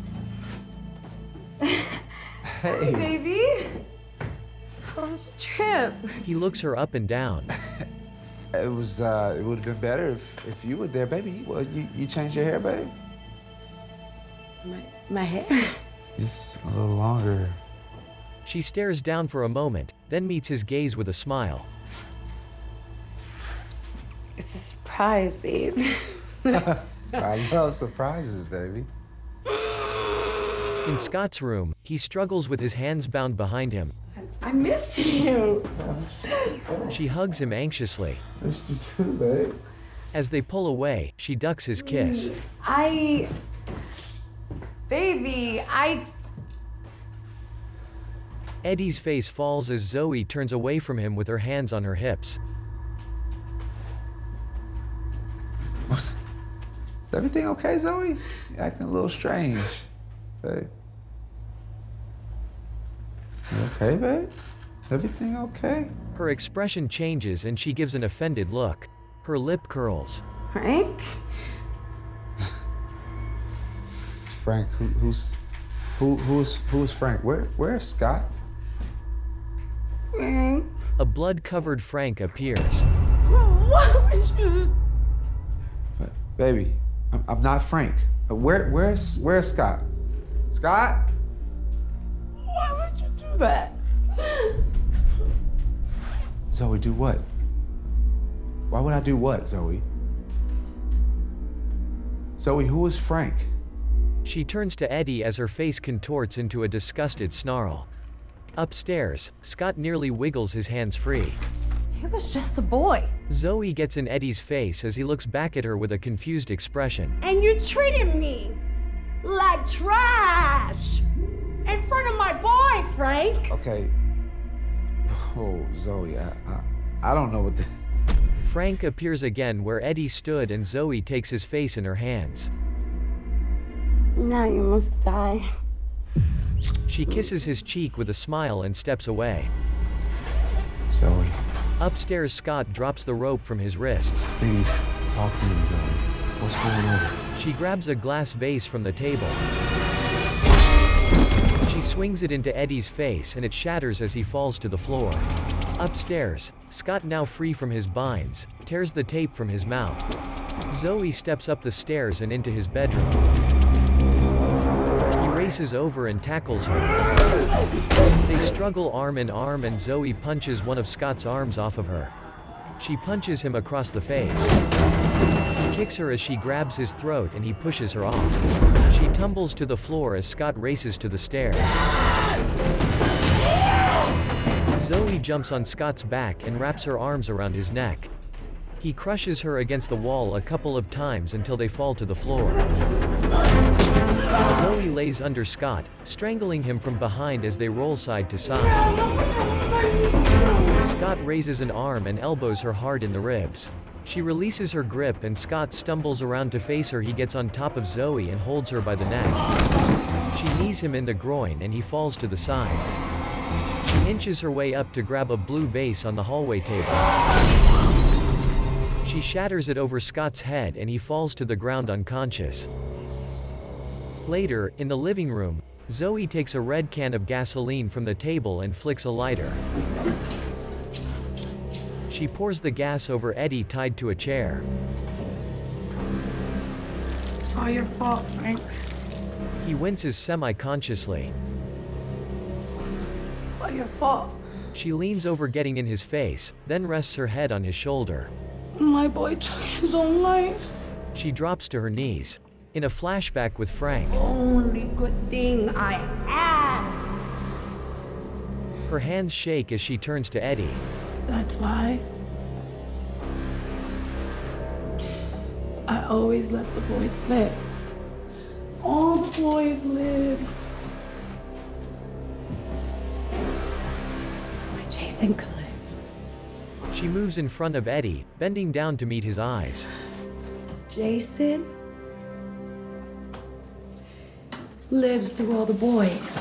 [SPEAKER 7] Hey.
[SPEAKER 22] Baby! How was your trip?
[SPEAKER 1] He looks her up and down.
[SPEAKER 7] It would have been better if you were there, baby. Well, you changed your hair, babe?
[SPEAKER 22] My hair?
[SPEAKER 7] Just a little longer.
[SPEAKER 1] She stares down for a moment, then meets his gaze with a smile.
[SPEAKER 22] It's a surprise, babe.
[SPEAKER 7] I love surprises, baby.
[SPEAKER 1] In Scott's room, he struggles with his hands bound behind him.
[SPEAKER 22] I missed you.
[SPEAKER 1] She hugs him anxiously.
[SPEAKER 7] Missed you too, babe.
[SPEAKER 1] As they pull away, she ducks his kiss.
[SPEAKER 22] Baby,
[SPEAKER 1] Eddie's face falls as Zoe turns away from him with her hands on her hips.
[SPEAKER 7] Is everything okay, Zoe? You're acting a little strange, babe. You okay, babe? Everything okay?
[SPEAKER 1] Her expression changes and she gives an offended look. Her lip curls.
[SPEAKER 22] Frank?
[SPEAKER 7] Frank, who is Frank? Where's Scott?
[SPEAKER 22] Frank?
[SPEAKER 1] A blood-covered Frank appears.
[SPEAKER 22] What was you?
[SPEAKER 7] Baby, I'm not Frank. Where's Scott? Scott?
[SPEAKER 22] Why would you do that?
[SPEAKER 7] Zoe, do what? Why would I do what, Zoe? Zoe, who is Frank?
[SPEAKER 1] She turns to Eddie as her face contorts into a disgusted snarl. Upstairs, Scott nearly wiggles his hands free.
[SPEAKER 22] He was just a boy.
[SPEAKER 1] Zoe gets in Eddie's face as he looks back at her with a confused expression.
[SPEAKER 22] And you treated me like trash in front of my boy, Frank.
[SPEAKER 7] Okay. Oh, Zoe, I don't know what the...
[SPEAKER 1] Frank appears again where Eddie stood and Zoe takes his face in her hands.
[SPEAKER 22] Now you must die.
[SPEAKER 1] She kisses his cheek with a smile and steps away.
[SPEAKER 7] Zoe.
[SPEAKER 1] Upstairs, Scott drops the rope from his wrists.
[SPEAKER 7] Please, talk to me, Zoe. What's going on?
[SPEAKER 1] She grabs a glass vase from the table. She swings it into Eddie's face and it shatters as he falls to the floor. Upstairs, Scott, now free from his binds, tears the tape from his mouth. Zoe steps up the stairs and into his bedroom. He races over and tackles her. They struggle arm in arm and Zoe punches one of Scott's arms off of her. She punches him across the face. He kicks her as she grabs his throat and he pushes her off. She tumbles to the floor as Scott races to the stairs. Zoe jumps on Scott's back and wraps her arms around his neck. He crushes her against the wall a couple of times until they fall to the floor. Zoe lays under Scott, strangling him from behind as they roll side to side. Scott raises an arm and elbows her hard in the ribs. She releases her grip and Scott stumbles around to face her. He gets on top of Zoe and holds her by the neck. She knees him in the groin and he falls to the side. She inches her way up to grab a blue vase on the hallway table. She shatters it over Scott's head and he falls to the ground unconscious. Later, in the living room, Zoe takes a red can of gasoline from the table and flicks a lighter. She pours the gas over Eddie tied to a chair.
[SPEAKER 22] It's all your fault, Frank.
[SPEAKER 1] He winces semi-consciously.
[SPEAKER 22] It's all your fault.
[SPEAKER 1] She leans over, getting in his face, then rests her head on his shoulder.
[SPEAKER 22] My boy took his own life.
[SPEAKER 1] She drops to her knees. In a flashback with Frank,
[SPEAKER 14] Only good thing I had.
[SPEAKER 1] her hands shake as she turns to Eddie.
[SPEAKER 2] That's why I always let the boys live. All the boys live. My Jason could live.
[SPEAKER 1] She moves in front of Eddie, bending down to meet his eyes.
[SPEAKER 2] Jason lives through all the boys.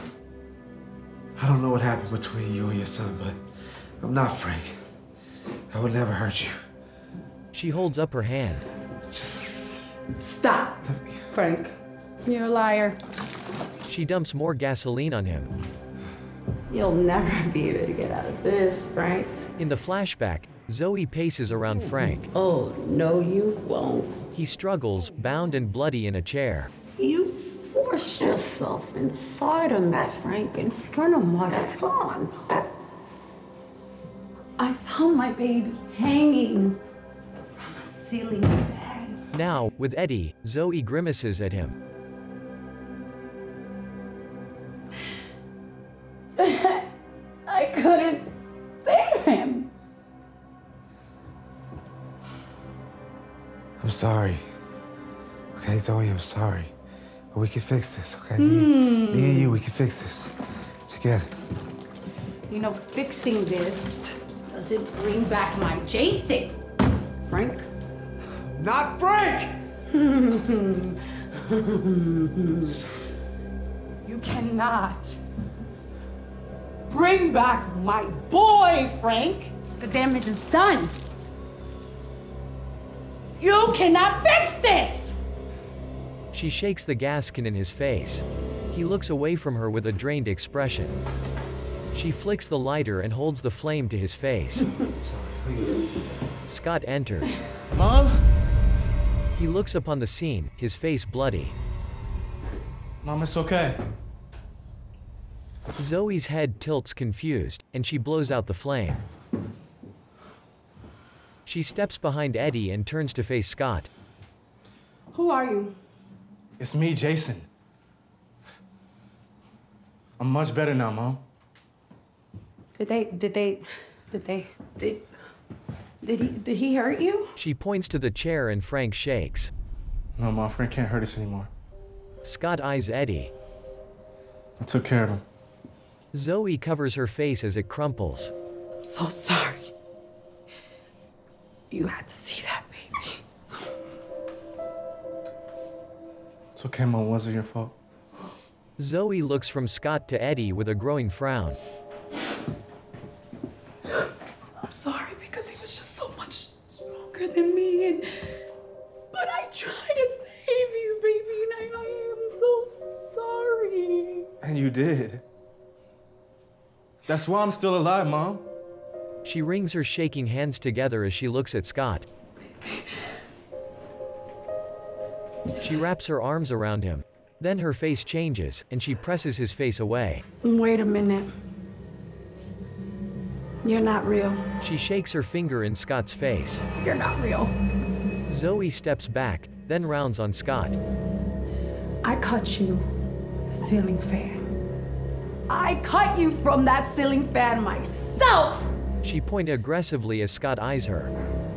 [SPEAKER 7] I don't know what happened between you and your son, but I'm not Frank. I would never hurt you.
[SPEAKER 1] She holds up her hand.
[SPEAKER 2] Stop, Frank. You're a liar.
[SPEAKER 1] She dumps more gasoline on him.
[SPEAKER 2] You'll never be able to get out of this, Frank.
[SPEAKER 1] In the flashback, Zoe paces around Frank.
[SPEAKER 2] Oh, no, you won't.
[SPEAKER 1] He struggles, bound and bloody in a chair.
[SPEAKER 2] You forced yourself inside of me, Frank, in front of my son. I found my baby hanging from a ceiling fan.
[SPEAKER 1] Now, with Eddie, Zoe grimaces at him.
[SPEAKER 2] I couldn't save him.
[SPEAKER 7] I'm sorry. Okay, Zoe, I'm sorry. But we can fix this, okay? Me and you, we can fix this. Together.
[SPEAKER 14] You know, fixing this doesn't bring back my Jason. Frank?
[SPEAKER 7] Not Frank!
[SPEAKER 14] You cannot bring back my boy, Frank. The damage is done. You cannot fix this!
[SPEAKER 1] She shakes the gas can in his face. He looks away from her with a drained expression. She flicks the lighter and holds the flame to his face. Scott enters.
[SPEAKER 8] Mom?
[SPEAKER 1] He looks upon the scene, his face bloody.
[SPEAKER 8] Mom, it's okay.
[SPEAKER 1] Zoe's head tilts confused, and she blows out the flame. She steps behind Eddie and turns to face Scott.
[SPEAKER 14] Who are you?
[SPEAKER 8] It's me, Jason. I'm much better now, Mom.
[SPEAKER 14] Did he hurt you?
[SPEAKER 1] She points to the chair and Frank shakes.
[SPEAKER 8] No, Mom, Frank can't hurt us anymore.
[SPEAKER 1] Scott eyes Eddie.
[SPEAKER 8] I took care of him.
[SPEAKER 1] Zoe covers her face as it crumples.
[SPEAKER 14] I'm so sorry. You had to see that, baby.
[SPEAKER 8] It's okay, Mom. It wasn't your fault.
[SPEAKER 1] Zoe looks from Scott to Eddie with a growing frown.
[SPEAKER 2] I'm sorry because he was just so much stronger than me, but I tried to save you, baby, and I am so sorry.
[SPEAKER 8] And you did. That's why I'm still alive, Mom.
[SPEAKER 1] She wrings her shaking hands together as she looks at Scott. She wraps her arms around him. Then her face changes, and she presses his face away.
[SPEAKER 2] Wait a minute. You're not real.
[SPEAKER 1] She shakes her finger in Scott's face.
[SPEAKER 2] You're not real.
[SPEAKER 1] Zoe steps back, then rounds on Scott.
[SPEAKER 2] I cut you a ceiling fan. I cut you from that ceiling fan myself!
[SPEAKER 1] She points aggressively as Scott eyes her.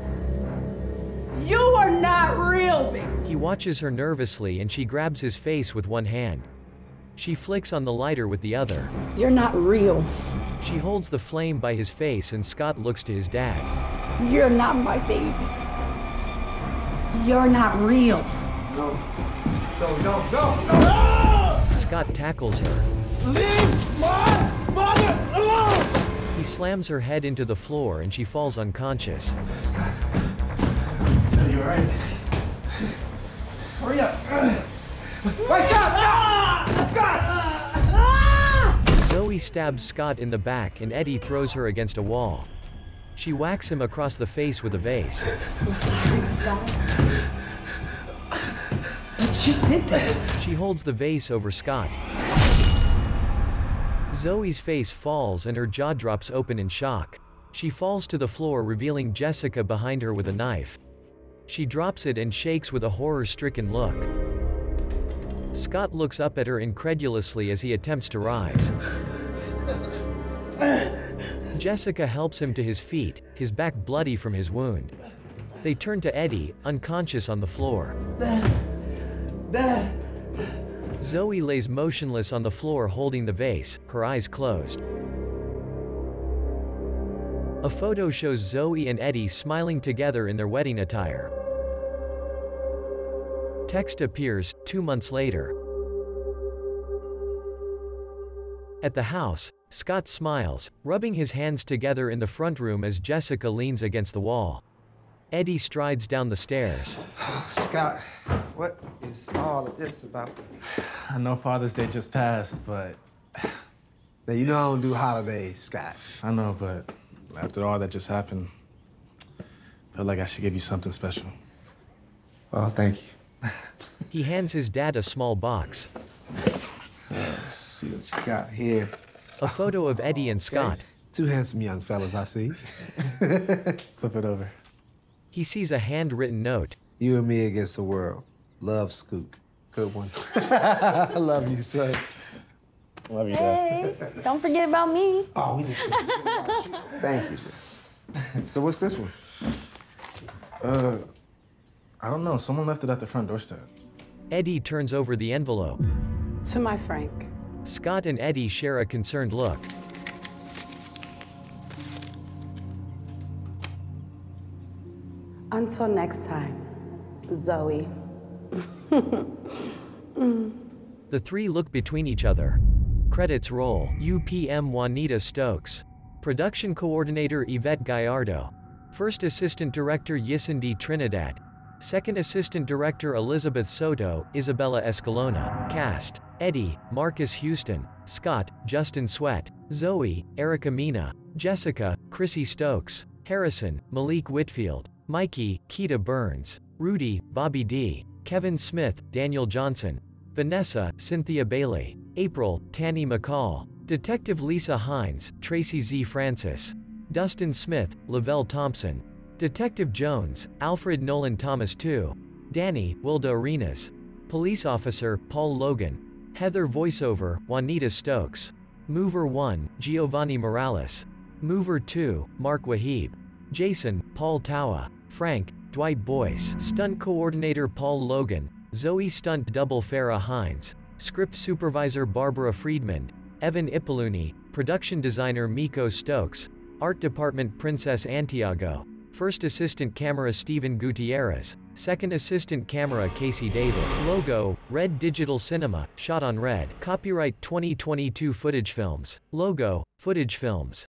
[SPEAKER 2] You are not real, baby.
[SPEAKER 1] He watches her nervously and she grabs his face with one hand. She flicks on the lighter with the other.
[SPEAKER 2] You're not real.
[SPEAKER 1] She holds the flame by his face and Scott looks to his dad.
[SPEAKER 2] You're not my baby. You're not real.
[SPEAKER 7] No. No.
[SPEAKER 1] Scott tackles her.
[SPEAKER 7] Leave my mother alone!
[SPEAKER 1] He slams her head into the floor and she falls unconscious.
[SPEAKER 7] Scott. Are you alright? Hurry up! Wait, Scott! Scott!
[SPEAKER 1] Zoe stabs Scott in the back and Eddie throws her against a wall. She whacks him across the face with a vase.
[SPEAKER 2] I'm so sorry, Scott. But you did this.
[SPEAKER 1] She holds the vase over Scott. Zoe's face falls and her jaw drops open in shock. She falls to the floor, revealing Jessica behind her with a knife. She drops it and shakes with a horror-stricken look. Scott looks up at her incredulously as he attempts to rise. Jessica helps him to his feet, his back bloody from his wound. They turn to Eddie, unconscious on the floor. Zoe lays motionless on the floor holding the vase, her eyes closed. A photo shows Zoe and Eddie smiling together in their wedding attire. Text appears, 2 months later. At the house, Scott smiles, rubbing his hands together in the front room as Jessica leans against the wall. Eddie strides down the stairs.
[SPEAKER 7] Scott, what is all of this about?
[SPEAKER 8] I know Father's Day just passed, but...
[SPEAKER 7] Now, you know I don't do holidays, Scott.
[SPEAKER 8] I know, but after all that just happened, I feel like I should give you something special.
[SPEAKER 7] Oh, thank you.
[SPEAKER 1] He hands his dad a small box.
[SPEAKER 7] Let's see what you got here.
[SPEAKER 1] A photo of Eddie and Scott.
[SPEAKER 7] Okay. Two handsome young fellas, I see.
[SPEAKER 8] Flip it over.
[SPEAKER 1] He sees a handwritten note.
[SPEAKER 7] You and me against the world. Love, Scoop. Good one. I love you, son.
[SPEAKER 8] Love you,
[SPEAKER 11] Hey, don't forget about me.
[SPEAKER 7] Oh, we just Thank you. So what's this one?
[SPEAKER 8] I don't know. Someone left it at the front doorstep.
[SPEAKER 1] Eddie turns over the envelope.
[SPEAKER 14] To my Frank.
[SPEAKER 1] Scott and Eddie share a concerned look.
[SPEAKER 2] Until next time, Zoe.
[SPEAKER 1] The three look between each other. Credits roll. UPM Juanita Stokes. Production Coordinator Yvette Gallardo. First Assistant Director Yisandi Trinidad. Second Assistant Director Elizabeth Soto, Isabella Escalona. Cast: Eddie, Marcus Houston. Scott, Justin Sweat. Zoe, Erica Mina. Jessica, Chrissy Stokes. Harrison, Malik Whitfield. Mikey, Keita Burns. Rudy, Bobby D. Kevin Smith, Daniel Johnson. Vanessa, Cynthia Bailey. April, Tanny McCall. Detective Lisa Hines, Tracy Z. Francis. Dustin Smith, Lavelle Thompson. Detective Jones, Alfred Nolan Thomas II. Danny, Wilda Arenas. Police Officer, Paul Logan. Heather Voiceover, Juanita Stokes. Mover 1, Giovanni Morales. Mover 2, Mark Wahib. Jason, Paul Tawa. Frank, Dwight Boyce. Stunt Coordinator Paul Logan. Zoe Stunt Double Farah Hines. Script Supervisor Barbara Friedman. Evan Ipoluni. Production Designer Miko Stokes. Art Department Princess Antiago. First Assistant Camera Steven Gutierrez. Second Assistant Camera Casey David. Logo, Red Digital Cinema, shot on Red. Copyright 2022 Footage Films. Logo, Footage Films.